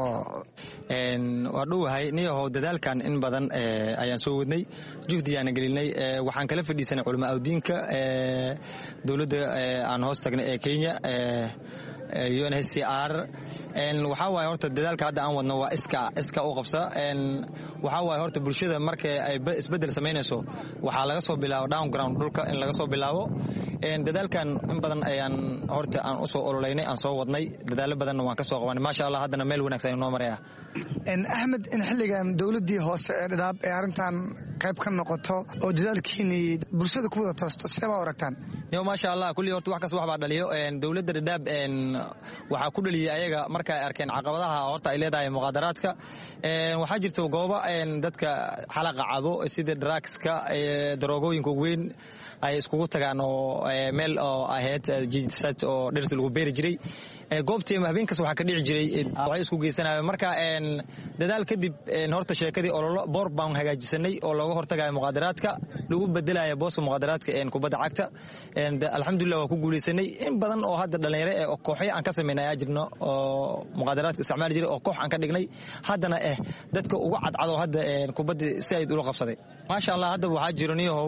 waa dhuwahay niyahow dadaalkan in badan ayaan soo wadnay, juhdiyaana gelinay. waxaan kala fadhiisanay culama awdiinka dowladda aan hoos tagnay ee Kenya, U N H C R. waxaa waaye horta dadaalka hadda aan wadno waa iska iska u qabsa. waxaa waaye horta bulshada marka ay isbedel samaynayso waxaa laga soo bilaabo down ground, dhulka in laga soo bilaabo. dadaalkan in badan ayaan horta aan u soo ololeynay, aan soo wadnay, dadaalo badanna waan ka soo qabanay. maasha Allah haddana meel wanaagsan ayuu noo maraya. axmed, in xilligan dowladdii hoose ee dhadhaab ee arrintan qayb ka noqoto oo dadaalkiinii bulshada ku wada toosto, sidee baa u aragtaan? yo maasha Allah kulli horta wax kas wax baa dhaliyo. dowladda dhadhaab waxaa ku dhaliyay ayaga markay arkeen caqabadaha horta ay leedahay muqaadaraadka. waxaa jirta goobo dadka xalaqa cabo sida drugska, daroogooyinka weyn ay iskugu tagaan oo meel oo ahayd jidsad oo dhirta lagu beeri jiray. goobtii habeenkaas waxaa ka dhici jiray waxay isku geysanayeen. marka dadaal kadib horta sheekadii ololo boor baan hagaajisanay oo looga hortagayo muqaadaraadka, lagu bedelayo booska muqaadaraadka kubadda cagta. alxamdulillah waa ku guuleysanay. in badan oo hadda dhalinyaro ee kooxyo aan ka samaynay ayaa jirno oo muqaadaraadka isticmaali jiray oo koox aan ka dhignay. haddana eh dadka ugu cadcado hadda kubadda si ay ula qabsaday. maasha Allah hadda waxaa jiro niyahow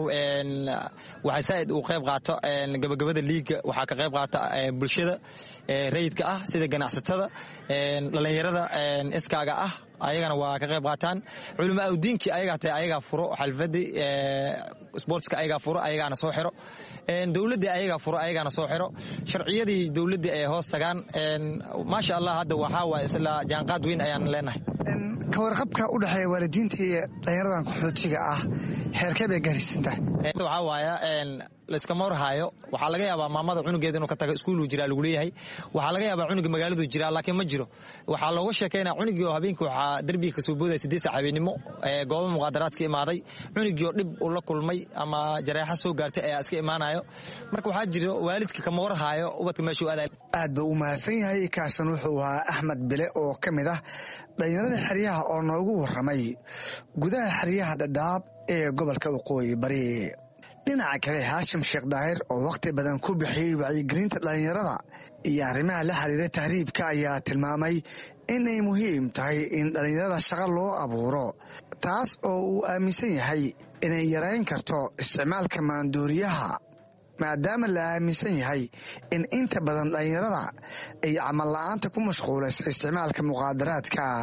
waxay saaid u qayb qaato gabagabada liiga, waxaa ka qayb qaata bulshada rayidka ah sida ganacsatada, dhalinyarada iskaaga ah ayagana waa ka qayb qaataan. culimo awdiinkii ayagaa tahay ayagaa furo xalfadii sportska, ayagaa furo ayagaana soo xiro. dowladdii ayagaa furo ayagaana soo xiro. sharciyadii dowladdii ay hoos tagaan. maasha Allah hadda waxaa waay isla jaanqaad weyn ayaan leenahay. ka warqabka u dhexeeya waalidiinta iyo dhalinyaradan qaxootiga ah heerkee bay gaarsiisantahay? waxaa waaya layskama warhaayo. waxaa laga yaabaa maamada cunugeeda inuu ka tago iskuuluu jiraa lagu leeyahay. waxaa laga yaabaa cunuga magaaladu jiraa laakiin ma jiro. waxaa looga sheekaynaa cunugii oo habeenkii waxaa derbiga kasoo boodaya siddeed saac habeenimo goobo muqaadaraadka imaaday. cunugii oo dhib ula kulmay ama jareexa soo gaartay ayaa iska imaanayo. marka waxaa jiro waalidka kama warhaayo ubadka meeshuu aadayo. aad buu u mahadsan yahay. kaasan wuxuu ahaa axmed bile oo ka mid ah dhalinyarada xeryaha oo noogu warramay gudaha xeryaha dhadhaab ee gobolka waqooyi bari. dhinaca kale haashim sheekh daahir oo wakhti badan ku bixiyey wacyigelinta dhalinyarada iyo arrimaha la xiriira tahriibka ayaa tilmaamay inay muhiim tahay in dhalinyarada shaqo loo abuuro, taas oo uu aaminsan yahay inay yarayn karto isticmaalka maanduuriyaha, maadaama la aaminsan yahay in inta badan dhalinyarada ay camal la'aanta ku mashquulaysa isticmaalka muqaadaraadka.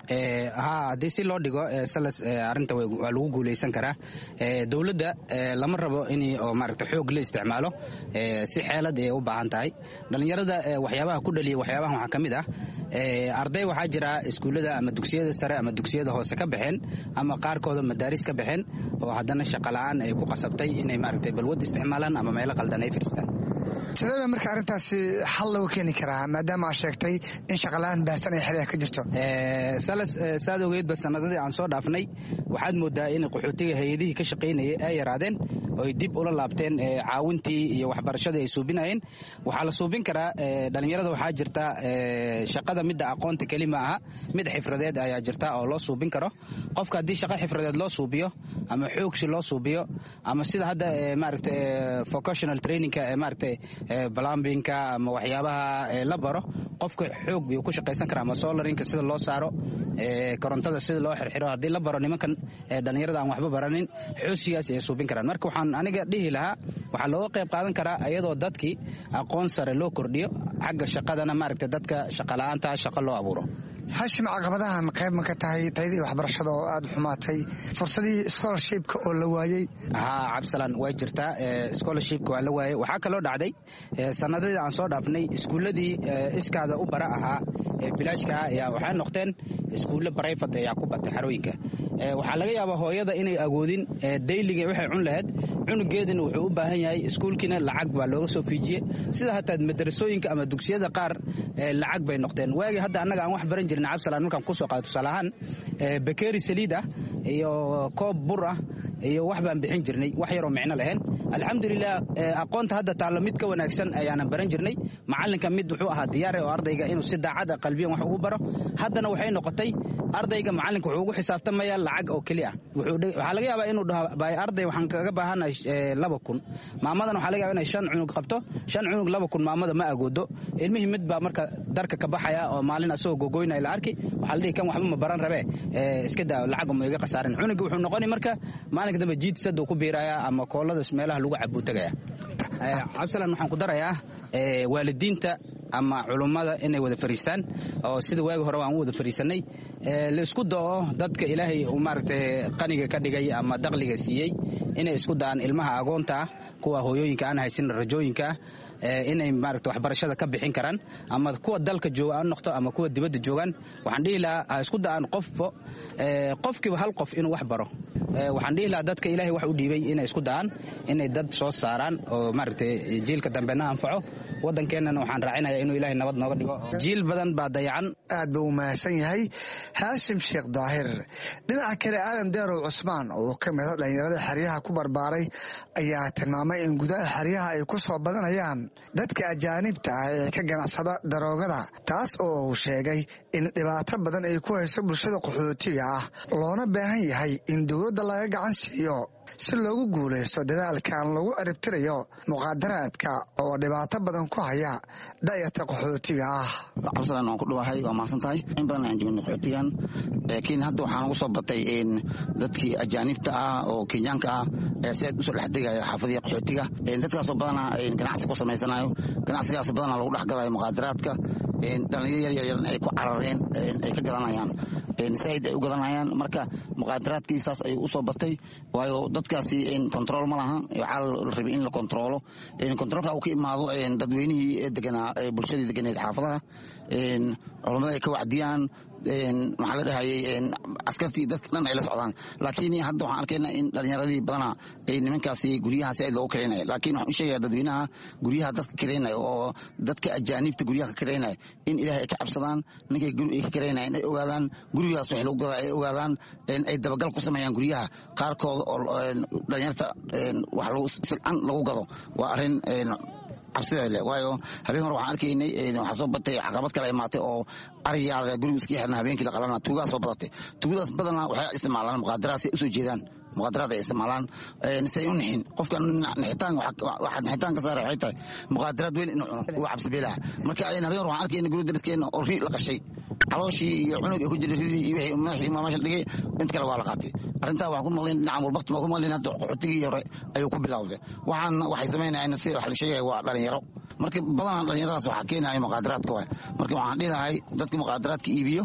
ha haddii si loo dhigo salas arinta waa lagu guulaysan karaa. Dowladda lama rabo in oo maaragta xoog la isticmaalo, si xeelad ay u baahan tahay. Dhalinyarada waxyaabaha ku dhaliya waxyaabahan waxaa ka mid ah arday waxaa jira iskuullada ama dugsiyada sare ama dugsiyada hoose ka baxeen ama qaarkooda madaaris ka baxeen oo haddana shaqo la'aan ay ku qasabtay inay maaragtay balwad isticmaalaan ama meelo qaldan ay fadhiistaan. sidee marka arrintaasi xal loo keeni karaa maadaama aad sheegtay in shaqalaan baahsan ay xiriir ka jirto? salas saad ogeedba sanadadii aan soo dhaafnay waxaad moodaa in qaxootiga hay-adihii ka shaqaynayay ay yaraadeen oo ay dib ula laabteen caawintii iyo waxbarashadii ay suubinayeen. waxaa la suubin karaa dhalinyarada waxaa jirta shaqada midda aqoonta keli ma aha, mid xifradeed ayaa jirta oo loo suubin karo. qofka haddii shaqo xifradeed loo suubiyo ama xoogsi loo suubiyo ama sida hadda maaragta vocational trainingka maaragta plumbingka ama waxyaabaha la baro, qofka xoog buu ku shaqaysan karaa ama solarinka sida loo saaro, korontada sida loo xirxiro. haddii la baro nimankan dhalinyarada aan waxba baranin xoosigaas ay suubin karaan. marka waxaan aniga dhihi lahaa waxaa looga qayb qaadan karaa iyadoo dadkii aqoon sare loo kordhiyo, xagga shaqadana maaragta dadka shaqala'aanta shaqo loo abuuro. hashim, caqabadahan qayb ma ka tahay taydii waxbarashada oo aad u xumaatay, fursadii scholarshipka oo la waayey? ha cabsalan way jirtaa, scholarshipka waa la waayey. waxaa kaloo dhacday sanadadii aan soo dhaafnay iskuulladii iskaada u bara ahaa ee bilaashka ayaa waxay noqdeen iskuulle private ayaa ku batay xarooyinka. waxaa laga yaabaa hooyada inay awoodin dayliga waxay cun lahayd, cunugeedina wuxuu u baahan yahay iskuulkiina lacag baa looga soo fiijiye. sida hataa madrasooyinka ama dugsiyada qaar lacag bay noqdeen. waagii hadda annaga aan wax baran jirna cabsalaan markaan kusoo qaado tusaale ahaan bakeeri saliid ah iyo koob bur ah iyo wax baan bixin jirnay, wax yaroo micno lahayn. alxamdulilah aqoonta hadda taallo mid ka wanaagsan ayaanan baran jirnay. macalinka mid wuxuu ahaa diyaare oo ardayga inuu si daacad ah qalbiyan wax ugu baro. haddana waxay noqotay ardayga macalinka wuxuu ugu xisaabtamaya lacag oo keli ah. waxaa laga yaabaa inuu dhaho bay arday waxaan kaga baahanahay laba kun, maamadan waxaa laga yaaba inay shan cunug qabto, shan cunug laba kun maamada ma agoodo. ilmihii mid baa marka darka ka baxaya oo maalin asagoo gogoynaya la arki, waxaa la dhihi kan waxba ma baran rabe iska daa lacag uma iga khasaarin. cunuga wuxuu noqoni marka maalinka dambe jiid saduu ku biiraya ama kooladas meelaha lagu cabuu tagaya. cabsalan waxaan ku darayaa waalidiinta ama culummada inay wada fariistaan oo sida waagi hore aan u wada fariisanay, la isku dao dadka ilaahay uu maaragtay qaniga ka dhigay ama dakhliga siiyey inay isku da'aan ilmaha agoonta ah, kuwa hooyooyinka aan haysan rajooyinka ah, inay maaragta waxbarashada ka bixin karaan, ama kuwa dalka jooga aan noqto ama kuwa dibadda joogaan. waxaan dhihi lahaa ha isku da'aan qofba qofkiiba hal qof inuu wax baro. waxaan dhihi lahaa dadka ilaahay wax u dhiibay inay isku da'aan, inay dad soo saaraan oo maaragtay jiilka dambena anfaco. waddankeennana waxaan raacinayaa inuu ilaahay nabad nooga dhigo. jiil badan baa dayacan. aad buu u mahadsan yahay haashim sheekh daahir. dhinaca kale aadan deerow cusmaan oo ka mida dhalinyarada xeryaha ku barbaaray ayaa tilmaamay in gudaha xeryaha ay ku soo badanayaan dadka ajaanibta ah ee ka ganacsada daroogada, taas oo uu sheegay in dhibaato badan ay ku hayso bulshada qaxootiga ah, loona baahan yahay in dowladda laga gacan siiyo si loogu guulaysto dadaalkan lagu ciribtirayo muqaadaraadka oo dhibaato badan ku haya da'yarta qaxootiga ah. cabsalan waan ku dhawahay, waa mahadsan tahay. in badan aan joogno qaxootigan, laakiin hadda waxaan ugu soo batay in dadkii ajaanibta ah oo kenyaanka ah ee si aad usoo dhex degayo xaafadiya qaxootiga. dadkaasoo badanaa ganacsi ku samaysanayo, ganacsigaas badanaa lagu dhex gadayo muqaadaraadka. dhalinyaro yaryarna ay ku carareen ay ka gadanayaan, saaid ay u gadanayaan. marka muqaadaraadkii saas ayuu usoo batay, waayo dadkaasi control ma laha. waxaa la rabay in la controlo, controlka uu ka imaado dadweynihii deganaa bulshadii deganeed xaafadaha, culammada ay ka wacdiyaan, maxaa la dhahayay askartii dadka dhan ay la socdaan. laakiin hadda waxaan arkaynaa in dhalinyaradii badanaa nimankaasi guryaha si aad loogu karaynaya. laakiin waxaan u sheegaya dadweynaha guryaha dadka karaynaya oo dadka ajaanibta guryaha ka karaynaya in ilaahay ay ka cabsadaan. ninkay guri ka karaynaya in ay ogaadaan gurigaas wax lagu gadaa ay ogaadaan, ay dabagal ku sameeyaan guryaha qaarkooda oo dhalinyarta wax lagu silcan lagu gado. waa arrin cabsideed leh, waayo habeen hore waxaan arkaynay waxaa soo batay caqabad kale imaatay oo ariyaada guriga iska xirna habeenkii la qalana tuugaa soo badatay. tuugadaas badanaa waxay isticmaalaan muqaadaraad si ay usoo jeedaan, muqaadaraad ay isticmaalaan si ay u nixin. qofka nixitaan waxaa nixitaan ka saara waxay tahay muqaadaraad weyn inuu cuno waa cabsi beelaha. marka habeen hore waxaan arkaynay guriga dariskeena oo ri la qashay, calooshii iyo cunug ay ku jira ridii iyo wixii madaxii meesha dhigay, inta kale waa la qaatay. arrintaa waxaan ku maqlayn dhinaca walbakti waan ku maqlayn hadda qaxootigii hore ayuu ku bilowday. waxaan waxay samaynayaan si wax la sheegaya waa dhalinyaro. marka badanaa dhalinyaradaas waxaa keenaya muqaadaraadka waay. marka waxaan dhihi lahay dadka muqaadaraadka iibiyo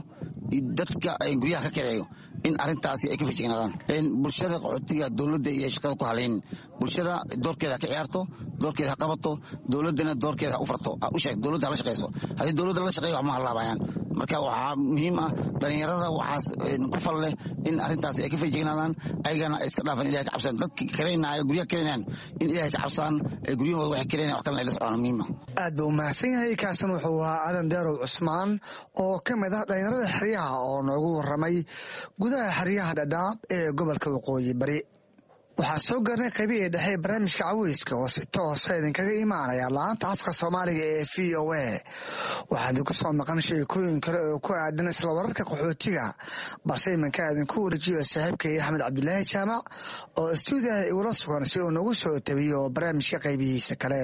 dadka guryaha ka kareeyo in arintaasi ay ka fajignaadaan bulshada qaxootiga dowladda iyo shaqada ku halayn bulshada doorkeeda ka ciyaarto doorkeeda ha qabato dowladana doorkeeda ha u farto u sheeg dowladda la shaqeyso haddii dowladda la shaqeeyo wax ma halaabayaan marka waxaa muhiim ah dhalinyarada waxaas ku fal leh in arintaasi ay ka fajignaadaan ayagana iska dhaafan ilahay ka cabsaan dadka kareynaya guryaha kareynayaan in ilahay ka cabsaan guryahooda waxay kareynayaan wax kalena ay la socdaan muhiim ah aad buu umahadsan yahay kaasan wuxuu ahaa aadan deerow cusmaan oo ka mid ah dhalinyarada xeryaha oo noogu waramay gudaha xeryaha dhadhaab ee gobolka waqooyi bari waxaa soo garnay qaybihii dhexe barnaamijka caweyska oo si toosa idinkaga imaanaya laanta afka soomaaliga ee v o a waxaa idinku soo maqan sheekooyin kale oo ku aadan isla wararka qaxootiga balse iminka idinku warejiyo saaxiibkay axmed cabdulaahi jaamac oo istuudiyaha igula sugan si uu nagu soo tabiyo barnaamijka qaybihiisa kale.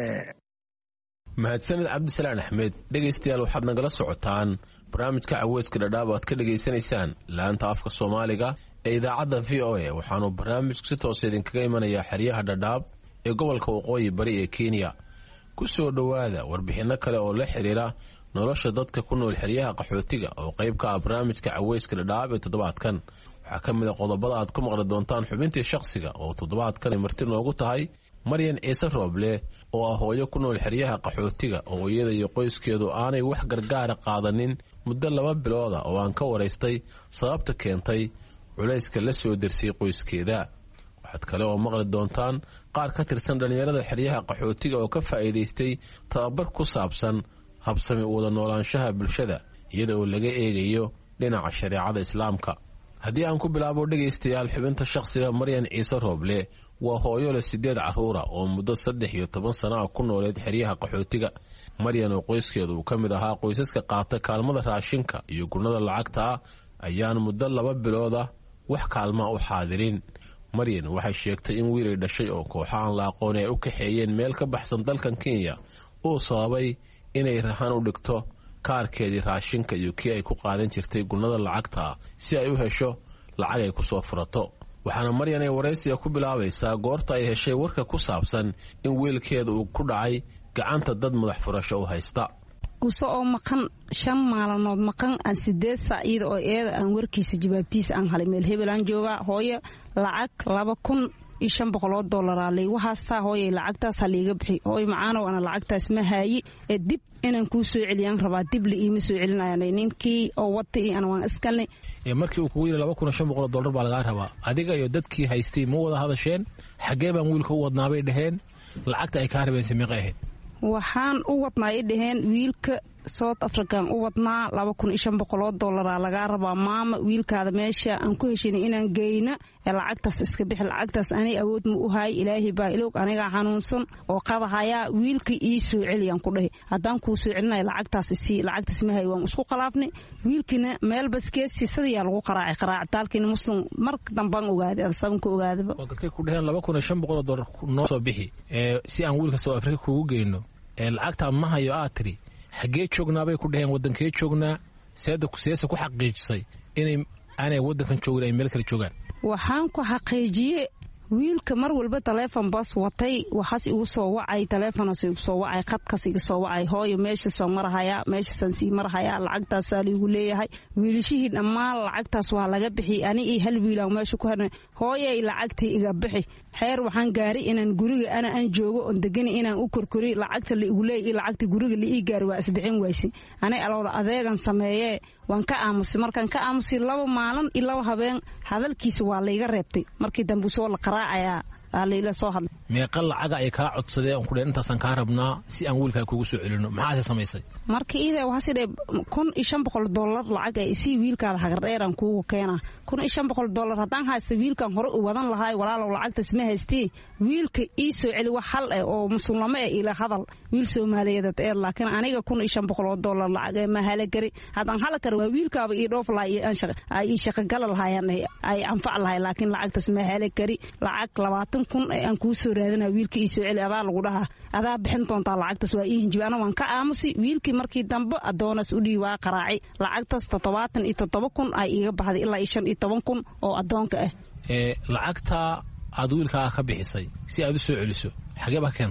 mahadsanid cabdisalaan axmed. dhegaystayaal waxaad nagala socotaan barnaamijka caweyska dhadhaab aad ka dhegaysanaysaan laanta afka soomaaliga ee idaacadda v o a waxaanu barnaamijku si toosa idinkaga imanayaa xeryaha dhadhaab ee gobolka waqooyi bari ee kenya. ku soo dhowaada warbixinno kale oo la xidhiira nolosha dadka ku nool xeryaha qaxootiga oo qayb ka ah barnaamijka caweyska dhadhaab ee toddobaadkan. waxaa ka mid a qodobada aad ku maqli doontaan xubintii shakhsiga oo toddobaadkan marti noogu tahay maryan ciise rooble oo ah hooyo ku nool xeryaha qaxootiga oo iyada iyo qoyskeedu aanay wax gargaara qaadanin muddo laba bilooda oo aan ka waraystay sababta keentay culayska la soo dersiyey qoyskeeda. waxaad kale oo maqli doontaan qaar ka tirsan dhallinyarada xeryaha qaxootiga oo ka faa'iidaystay tababar ku saabsan habsami wada noolaanshaha bulshada iyada oo laga eegayo dhinaca shareecada islaamka. haddii aan ku bilaabo dhegaystayaal xubinta shakhsiga maryan ciise rooble waa hooyo leh siddeed carruura oo muddo saddex iyo toban sana ah ku nooleed xeryaha qaxootiga. maryan oo qoyskeedu uu ka mid ahaa qoysaska qaata kaalmada raashinka iyo gurnada lacagta ah ayaan muddo laba bilooda wax kaalmaa u xaadirin. maryan waxay sheegtay in wiilay dhashay oo kooxo aan la aqooni ay u kaxeeyeen meel ka baxsan dalkan kenya uu sababay inay rahan u dhigto kaarkeedii raashinka iyo kii ay ku qaadan jirtay gurnada lacagta ah si ay u hesho lacag ay ku soo furato. waxaana maryan ay waraysiga ku bilaabaysaa goorta ay heshay warka ku saabsan in wiilkeeda uu ku dhacay gacanta dad madax furasho u haysta. use oo maqan shan maalmood maqan aan sideed sac iyada oo eeda aan warkiisa jawaabtiisa aan halay meel hebel aan joogaa hooyo lacag laba kun iyo shan boqoloo dollaraa laygu haastaa hooyay lacagtaas ha liiga bixi hooy macaanow ana lacagtaas ma haayi ee dib inaan kuu soo celiyaan rabaa dib la iima soo celinayanay ninkii oo wata iyo ana waan iskalnay markii uu kugu yidhi laba kun iyo shan boqoloo dollar baa lagaa rabaa adiga iyo dadkii haystay ma wada hadasheen xaggee baan wiilka u wadnaabay dhaheen lacagta ay kaa rabeense meeqay ahayd waxaan u wadnaa i dhaheen wiilka south african u wadnaa laba kun iyo shan boqoloo dollaraa lagaa rabaa maama wiilkaada meesha aan ku heshinay inaan geyna ee lacagtaas iska bixi lacagtaas anay awood ma u haay ilaahay baa ilowg anigaa xanuunsan oo qadahayaa wiilka ii soo celiyaan ku dhahay haddaan kuu soo celinaya lacagtaas isii lacagtaas ma hay waan isku khalaafnay wiilkiina meel baskeesi sadayaa lagu qaraacay qaraacitaalkiina muslim mar dambaan ogaaday adsabanka ogaadaba markay ku dhaheen laba kun iyo shan boqoloo dollar noo soo bixi si aan wiilka south africa kugu geyno lacagtaa ma hayo aad tiri xaggee joognaa bay ku dhaheen waddankee joognaa seese ku xaqiijisay inay aanay waddankan joogin ay meel kale joogaan. waxaan ku xaqiijiyey wiilka mar walba taleefon bas watay waxaas igu soo wacay taleefonaas igu soo wacay khadkaas iga soo wacay hooyo meeshaasoo marhayaa meeshaasaan sii marhayaa lacagtaasaa liigu leeyahay wiilashihii dhammaan lacagtaas waa laga bixi ani iyo hal wiilaan meesha ku xirnay hooyay lacagtii iga bixi xeer waxaan gaaray inaan guriga ana aan joogo oon degani inaan u korkori lacagta la igu leeyahay lacagta guriga la ii gaari waa isbixin waysi anay alowda adeegan sameeyee waan ka aamusay markaan ka aamusay laba maalin iyo laba habeen hadalkiisa waa layga reebtay markii dambe soo la qaraacayaa layla soo hadlay meeqa lacaga ay kaa codsadeen ku dheen intaasaan kaa rabnaa si aan wiilkaa kugu soo celino maxaase samaysay markii iida waxaasi dhe kun iyo shan boqol dollar lacag ay isii wiilkaada hagardheeraan kuugu keenaa kun iyo shan boqol dollar haddaan haysta wiilkan hore u wadan lahaay walaalow lacagtaas ma haystii wiilka ii soo celi wax hal eh oo muslimnimo eh ila hadal wiil soomaaliyeed ee laakiin aniga kun iyo shan boqol oo dollar lacag ma hala gari haddaan hala karo waa wiilkaaba ii dhoof lahaa iyo anshaqa ay shaqo gal lahaayeen ay anfac lahaay laakiin lacagtaas ma hala gari lacag labaatan kun aan kuu soo raadinaa wiilka ii soo celi adaa lagu dhahaa adaa bixin doontaa lacagtaas waa ii hinjibi ana waan ka aamusi wiilkii markii dambe adoonaas u dhihi waa qaraacay lacagtaas toddobaatan iyo toddoba kun ay iiga baxday ilaa iyo shan iyo toban kun oo adoonka ah lacagta aad wiilkaa ka bixisay si aad u soo celiso xagee baa keentay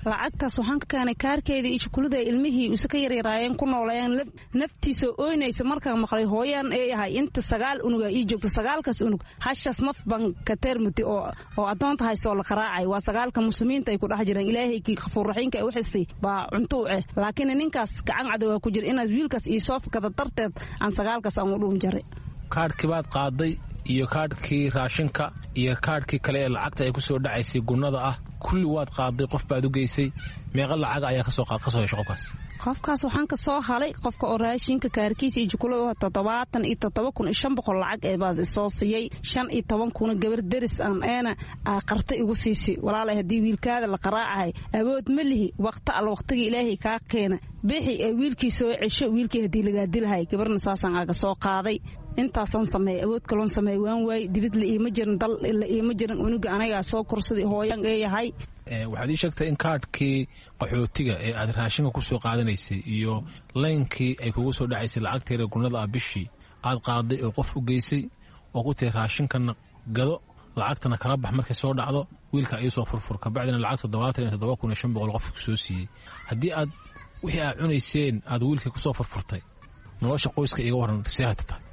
lacagtaas waxaan ka keenay kaarkeeda iyo shukulada ilmihii use ka yaryaraayeen ku noolayeen naftiisa ooynaysa markaan maqlay hooyaan ee yahay inta sagaal unuga ii joogta sagaalkaas unug hashaas naf baan ka teermuti oo oo adoonta haysoo la qaraacay waa sagaalka muslimiinta ay ku dhex jireen ilaahay kii qafuur raxiimka ay u xisay baa cunto u eh laakiin ninkaas gacan cadow ku jira inaad wiilkaas ii soo fakada darteed aan sagaalkaas aan u dhuum jaray kaadhkii baad qaaday iyo kaadhkii raashinka iyo kaadhkii kale ee lacagta ay ku soo dhacaysay gunnada ah kulli waad qaaday qof baad u geysay meeqa lacag ayaa kasoo qaad kasoo heshay qofkaas qofkaas waxaan ka soo halay qofka oo raashinka kaarkiisa iyo jukulada toddobaatan iyo toddoba kun iyo shan boqol lacag ee baas soo siiyey shan iyo toban kun gabar deris aan eena qarta igu siisay walaalay haddii wiilkaada la qaraacahay awood ma lihi waqti al waqtiga ilaahay kaa keena bixi ee wiilkii soo cesho wiilkii haddii lagaa dilahay gabarna saasaan aga soo qaaday intaasaan sameeyay awood kaloon sameey waan waay dibid la iima jirin dal la iima jirin unuga anagaa soo korsaday hooyan ee yahay waxaad ii sheegtay in kaadhkii qaxootiga ee aad raashinka ku soo qaadanaysay iyo laynkii ay kugu soo dhacaysay lacagteeda gunnada ah bishii aad qaaday oo qof u geysay oo ku tiri raashinkana gado lacagtana kala bax markay soo dhacdo wiilka iisoo furfur kabacdina lacag toddobaatan iyo toddoba kun iyo shan boqol qofka soo siiyey haddii aad wixii aad cunayseen aad wiilkii kusoo furfurtay nolosha qoyska iiga waran see hata tahay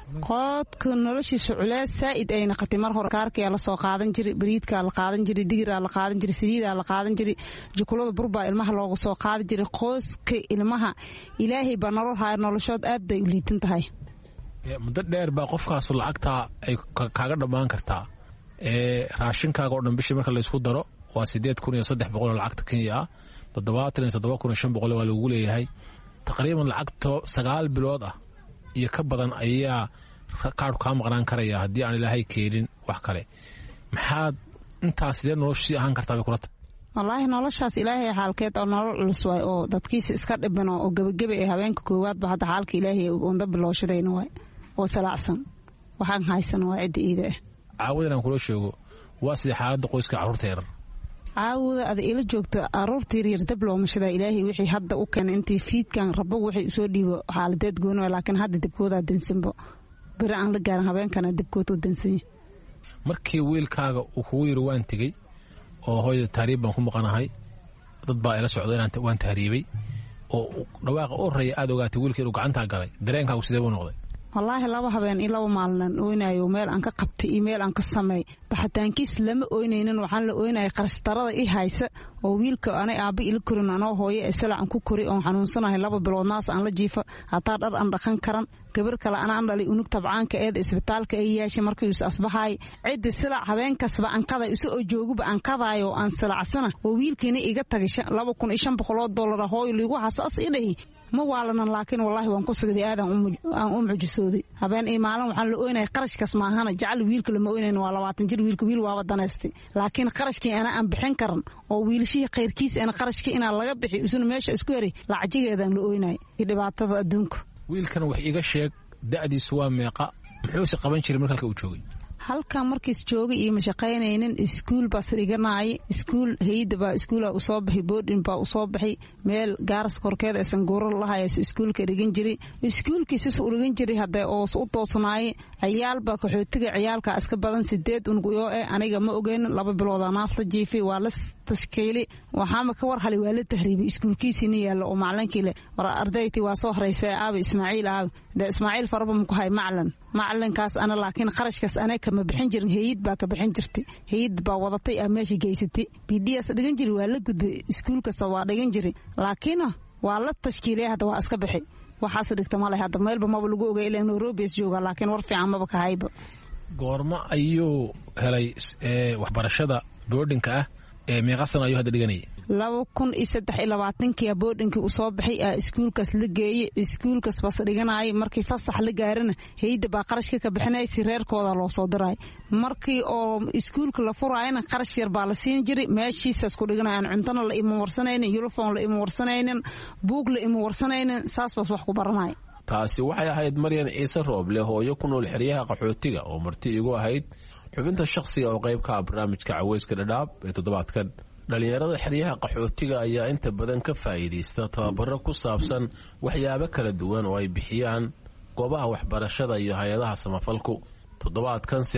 qoodka noloshiisa culees saa'id ay naqatay mar hore kaarkaa la soo qaadan jiray bariidkaa la qaadan jiray digiraa la qaadan jiray saliidaa la qaadan jiray jukulada burbaa ilmaha looga soo qaadi jiray qoyska ilmaha ilaahay baa nolol haya noloshood aad bay u liitan tahay muddo dheer baa qofkaasu lacagtaa ay kaaga dhammaan kartaa raashinkaaga oo dhan bishii marka laysku daro waa siddeed kun iyo saddex boqol oo lacagta kenya ah toddobaatan iyo toddoba kun iyo shan boqol waa lagu leeyahay taqriiban lacagto sagaal bilood ah iyo ka badan ayaa kaadhku kaa maqnaan karaya haddii aan ilaahay keenin wax kale maxaad intaas sidee noloshu sii ahaan kartaa bay kula tahay wallaahi noloshaas ilaahay xaalkeed oo nolol culus waay oo dadkiisa iska dhiban oo gebagebe ee habeenka koowaadba hadda xaalka ilaahay onda bilowshadayna waay oo salaacsan waxaan haysan waa cidda iida ah caawadan aan kula sheego waa sidii xaaladda qoyska carruurta yarar caawada ada ila joogta aroorta yaryar dab loomashada ilaahay wixii hadda u keenay intii fiidkan rabo wixii usoo dhiibo xaaladeed gooni laakiin hadda dabkoodaa dansanbo beri aan la gaarin habeenkana dabkood u dansanya markii wiilkaaga uu kugu yiri waan tegey oo hooyada tahriib baan ku maqanahay dad baa ila socda inaan waan tahriibay oo dhawaaqa u horeeya aad ogaatay wiilkii inuu gacantaa galay dareenkaagu sidee buu noqday wallaahi laba habeen iyo laba maalin oynayo meel aan ka qabtay iyo meel aan ka sameey baxitaankiis lama oynaynin waxaan la oynayay qarashtarada i haysa oo wiilka anay aabba ila korin anoo hooyo ee salac aan ku kori oon xanuunsanahay laba bilood naas aan la jiifa hataa dhar aan dhaqan karan gabar kale anaan dhalay unug tabcaanka eeda isbitaalka ay yeeshay markii uu asbaxay ciddi silac habeenkasba aan qaday isu oo jooguba aan qadaayo aan silacsana oo wiilkiina iga tagay laba kun iyo shan boqol oo dollar hooyo liigu xasaas idhahi ma waalanan laakiin wallaahi waan ku sugday aad aan u mucjisooday habeen iyo maalin waxaan la oynayay qarashkaas maahana jacayl wiilka lama oynayn waa labaatan jir wiilka wiil waaba danaystay laakiin qarashkii ana aan bixin karan oo wiilashihii khayrkiisa ana qarashkii inaa laga bixi isuna meesha isku heray lacajigeedaan la oynayay iyo dhibaatada adduunka wiilkan wax iga sheeg da'diisu waa meeqa muxuuse qaban jiray marka halka uu joogay halkan markiis joogay iyo mashaqaynaynin iskuul baas dhiganaay iskuul hay'adda baa iskuula u soo baxay boarding baa u soo baxay meel gaaras korkeeda aysan guuro lahays iskuulka dhigan jiray iskuulkiisis u dhigan jiray hadday oos u toosnaay ciyaal baa qaxootiga ciyaalka iska badan sideed unuguyo ee aniga ma ogeynin laba bilooda naafta jiifay waa la tashkiili waxaama ka war halay waa la tahriibay iskuulkiisina yaalla oo macalinkii le war ardayti waa soo horeysay aabi ismaaciil aabi de ismaaciil farba muku hay macalin macalinkaas ana laakiin qarashkaas anay kama bixin jirin hay'ad baa ka bixin jirtay hay'ad baa wadatay aa meesha geysatay b d s dhigan jiray waa la gudbay iskuulkasta waa dhigan jiray laakiin waa la tashkiiliyay hadda waa iska bixi waxaas dhigta ma leh hadda meelba maba lagu ogay ilaa Nairobi is jooga laakiin war fiican maba ka hayba goorma ayuu helay waxbarashada boardingka ah ee meeqa sano ayuu hadda dhiganayay laba kun iyo saddex iyo labaatankii boardingkii uu soo baxay aa iskuulkaas la geeyey iskuulkaas bas dhiganayay markii fasax la gaarana hay'adda baa qarashka ka bixinaysay reerkooda loo soo diray markii oo iskuulka la furaayna qarash yar baa la siin jiray meeshiisaas ku dhiganayaan cuntana la ima warsanaynin uniform la ima warsanaynin buug la ima warsanaynin saas bas wax ku baranay taasi waxay ahayd maryan ciise rooble hooyo ku nool xeryaha qaxootiga oo marti igu ahayd xubinta shakhsiga oo qayb ka ah barnaamijka caweyska dhadhaab ee toddobaadkan dhallinyarada xeryaha qaxootiga ayaa inta badan ka faa'iidaysta tababaro ku saabsan waxyaabo kala duwan oo ay bixiyaan goobaha waxbarashada iyo hay-adaha samafalku toddobaadkanse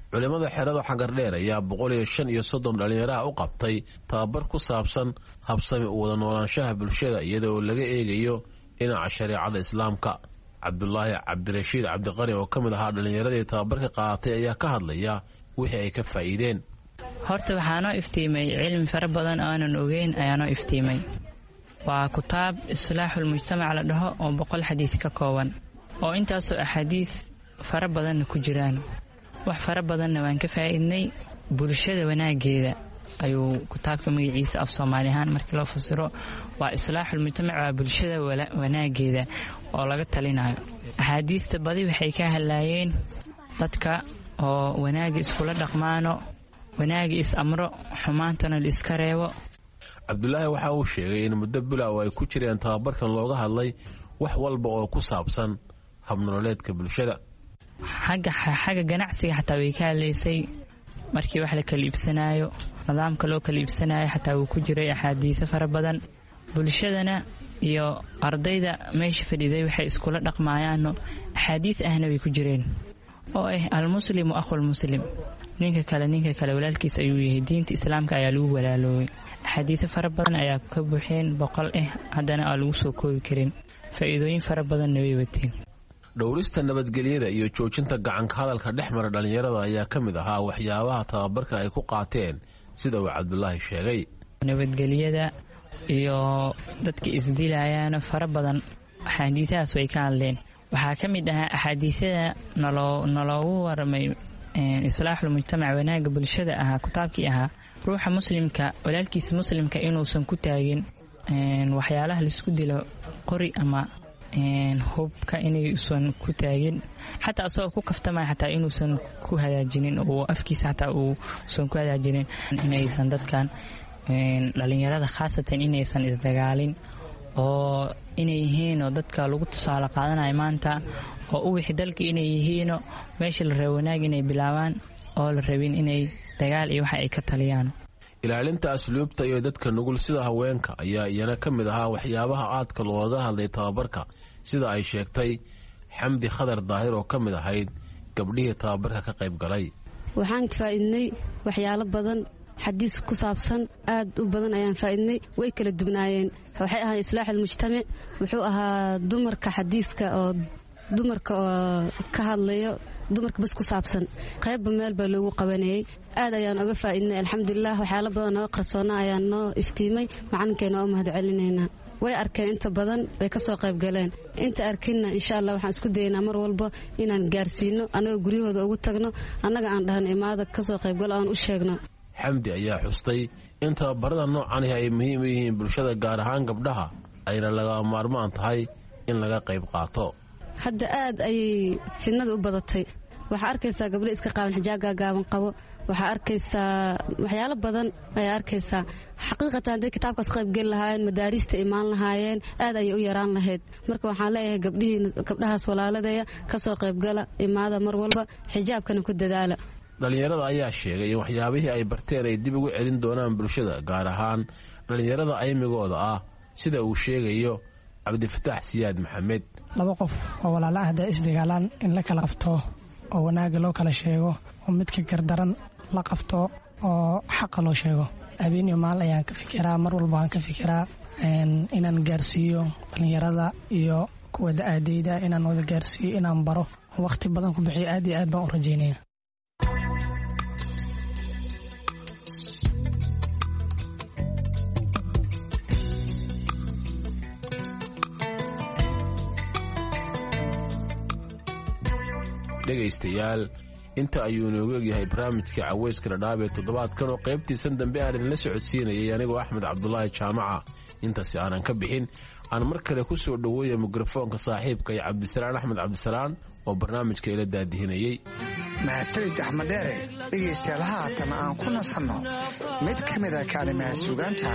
culimmada xerada xagardheer ayaa boqol iyo shan iyo soddon dhallinyaraha u qabtay tababar ku saabsan habsami u wada noolaanshaha bulshada iyadoo laga eegayo dhinaca shareecada islaamka. cabdulaahi cabdirashiid cabdiqani oo ka mid ahaa dhallinyaradii tababarka qaadatay ayaa ka hadlaya wixii ay ka faa'iideen. horta waxaanoo iftiimay cilmi fara badan aanan ogeyn ayaanoo iftiimay. waa kutaab islaaxulmujtamac la dhaho oo boqol xadiis ka kooban oo intaasoo axaadiis fara badanna ku jiraan. wax fara badanna waan ka faa'iidnay. bulshada wanaageeda ayuu kutaabka magaciisa af soomaali ahaan markii loo fasiro waa islaaxulmujtamac, waa bulshada wanaageeda oo laga talinayo. axaadiista badi waxay ka hadlaayeen dadka oo wanaagi iskula dhaqmaano, wanaagi is amro, xumaantana la iska reebo. cabdulaahi waxa uu sheegay in muddo bilow ay ku jireen tababarkan looga hadlay wax walba oo ku saabsan habnololeedka bulshada. xagga ganacsiga xataa way ka hadlaysay. markii wax la kala iibsanaayo, nidaamka loo kala iibsanaayo xataa wuu ku jiray axaadiiso fara badan. bulshadana iyo ardayda meesha fadhiday waxay iskula dhaqmaayaano axaadiis ahna way ku jireen oo ah almuslimu akhulmuslim, ninka kale ninka kale walaalkiis ayuu yahay. diinta islaamka ayaa lagu walaaloobay. axaadiiso fara badan ayaa ka buuxeen boqol ah, haddana aan lagu soo koobi karin. faa'iidooyin fara badanna way wateen. dhowrista nabadgelyada iyo joojinta gacanka hadalka dhex mara dhallinyarada ayaa ka mid ahaa waxyaabaha tababarka ay ku qaateen sida uu cabdulaahi sheegay. nabadgelyada iyo dadka isdilayaana fara badan axaadiisahaas way ka hadleen. waxaa ka mid ahaa axaadiisyada naloogu waramay islaaxulmujtamac wanaaga bulshada ahaa kutaabkii ahaa ruuxa muslimka walaalkiisa muslimka inuusan ku taagin waxyaalaha laisku dilo qori ama hubka inaysan ku taagin, xataa asagoo ku kaftamaya xataa inuusan ku hagaajinin oo afkiisa xataa uusan ku hagaajinin. inaysan dadkan dhallinyarada khaasatan inaysan isdagaalin oo inay yihiinoo dadka lagu tusaale qaadanayo maanta oo u wixii dalka inay yihiino meesha la rabo wanaag inay bilaabaan oo la rabin inay dagaal iyo waxa ay ka taliyaan. ilaalinta asluubta iyo dadka nugul sida haweenka ayaa iyana ka mid ahaa waxyaabaha aadka looga hadlay tababarka sida ay sheegtay xamdi khadar daahir oo ka mid ahayd gabdhihii tababarka ka qayb galay. waxaan faa'iidnay waxyaalo badan, xadiis ku saabsan aad u badan ayaan faa'iidnay. way kala dubnaayeen. waxay ahaan islaaxulmujtamac, wuxuu ahaa dumarka xadiiska oo dumarka oo ka hadlayo dumarka bas ku saabsan. qaybba meel baa loogu qabanayay. aad ayaan oga faa'iidnay alxamdulilah. waxyaalo badan oo qarsoona ayaan noo iftiimay. macalinkeena oo mahad celinaynaa. way arkeen inta badan way ka soo qayb galeen. inta arkinna insha allah waxaan isku dayaynaa mar walba inaan gaarsiino, annagoo guryahooda ugu tagno, annaga aan dhahan imaada ka soo qaybgalo aan u sheegno. xamdi ayaa xustay in tababarada noocanihi ay muhiim u yihiin bulshada gaar ahaan gabdhaha ayna laga maarmaan tahay in laga qayb qaato. hadda aad ayay fidnada u badatay. waxaa arkaysaa gabdho iska qaaban xijaab gaagaaban qabo. waxaa arkaysaa waxyaalo badan ayaa arkaysaa. xaqiiqatan hadday kitaabkaas qaybgeli lahaayeen, madaariista imaan lahaayeen, aad ayay u yaraan lahayd. marka waxaan leeyahay gabdhihii gabdhahaas walaaladeeya ka soo qaybgala, imaada mar walba, xijaabkana ku dadaala. dhallinyarada ayaa sheegay in waxyaabihii ay barteen ay dib ugu celin doonaan bulshada gaar ahaan dhallinyarada aymigooda ah sida uu sheegayo cabdifataax siyaad maxamed. laba qof oo walaala ah hadday isdagaalaan in la kala qabto oo wanaagga loo kala sheego oo midka gardaran la qabto oo xaqa loo sheego. habeeniyo maal ayaan ka fikiraa, mar walba waan ka fikiraa inaan gaarsiiyo dhallinyarada iyo kuwa da-aadeyda inaan wada gaarsiiyo, inaan baro, waqti badan ku bixiyo. aad iyo aad baan u rajaynaya. dhegaystayaal inta ayuu inoogu egyahay barnaamijkii caweyska dhadhaab ee toddobaadkan oo qaybtiisan dambe aan idinla socodsiinayay anigoo axmed cabdulaahi jaamaca. intaasi aanan ka bixin aan mar kale ku soo dhoweeya mikrofoonka saaxiibka iyo cabdisalaan axmed cabdisalaan oo barnaamijka ila daadihinayey. mahadsanid axmed dheere. dhegaystayaal haatan aan ku nasanno mid ka mid a kaalimaha suugaanta.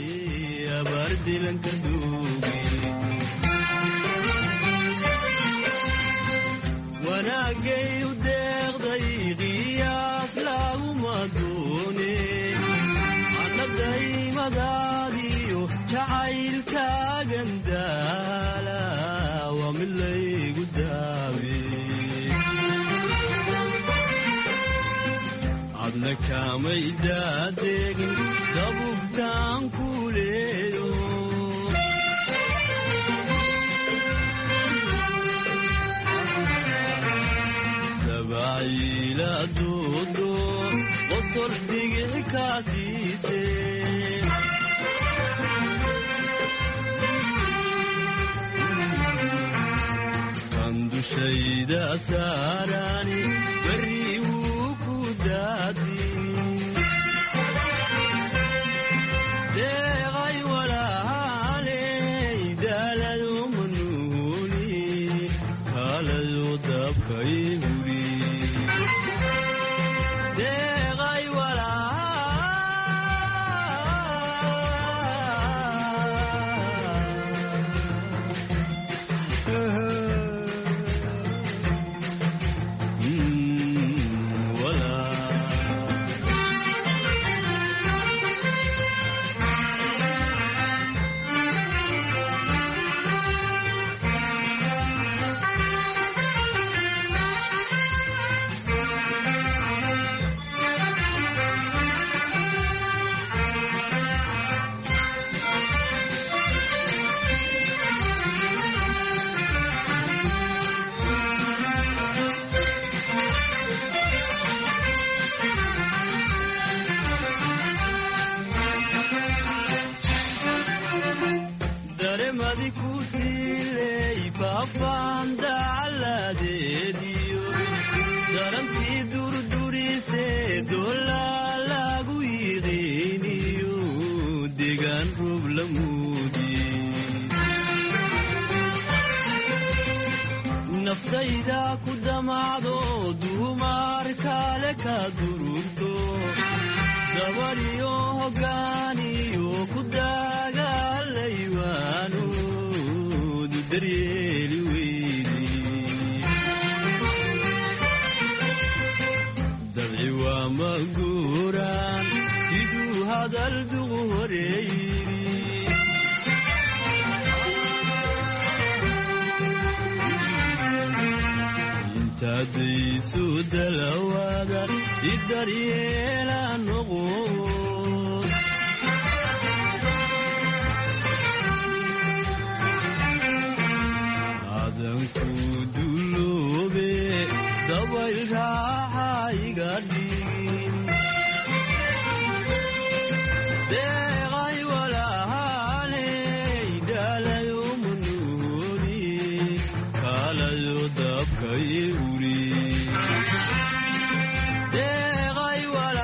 wanaagay u deeqday qiyaas laguma doone annadaymadaadiyo jacaylkaagan daala waa mid laygu daawe dadna kaamay daadegin dabugtaan ku leeyo dabaciila doodo qosol dhigic kaa siise dushayda saarani bari wuu ku daadin deeqay walaaley daaladu manuuni kaaladu dabkay huri deeqay darantii durdurise doolaa lagu yiqiiniyo degaan roob la muudi naftayda ku damacdo duumar kale ka durugto dabariyo hogaaniyo ku dagaalaywaano daryeeli weydi dabci waa ma guuraan siduu hadal duqu horeeyiri intaadaysu dalawaada i daryeela noqo adanku duloobe dabayl raaxa iga dhigin deeqay walaaley daalayo manuuni kaalayo dabkay uri deeqay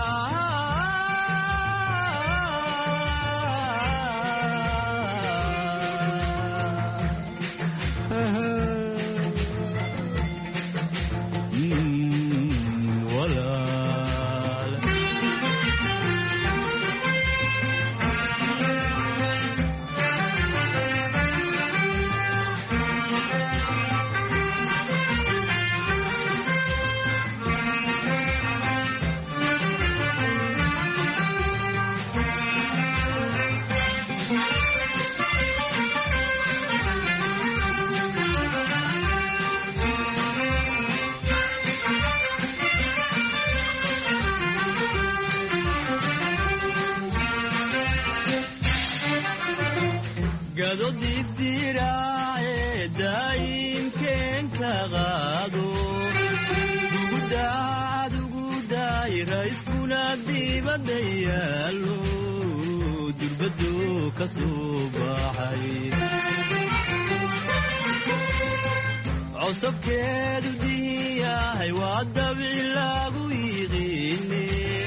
gado dibdiraace daayimkeen ka qaado dugudaacad ugu daayira iskuna dibadda yaallo durbado ka soo baxay cosabkeedu diyahay waa dabci lagu yiqiine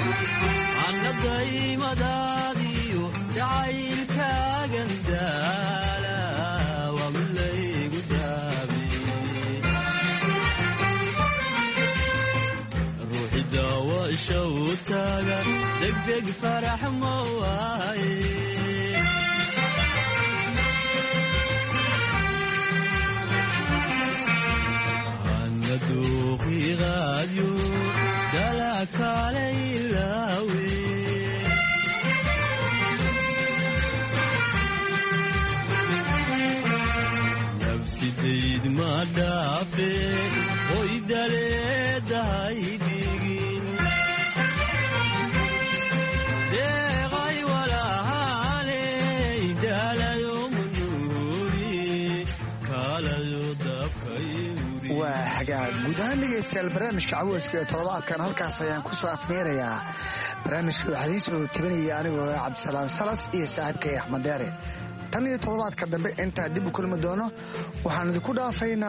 annadaymadaadiyo jacaylkaagan daala waa mid laygu daabi ruuxi daawasha u taaga degdeg farax ma waaye anna duuqiiqaadyo dala kale ilaawe sidayd ma dhaafe oy daleedahay dhigin waa xagaag guud ahaan dhegaystayaal barnaamijka caweyska ee toddobaadkan halkaas ayaan ku soo afmeerayaa barnaamijka waxaa idiin soo tabinaya anigoo cabdisalaam salas iyo saaxiibkay axmed deere tan iyo toddobaadka dambe intaa dib u kulmi doono waxaan idinku dhaafaynaa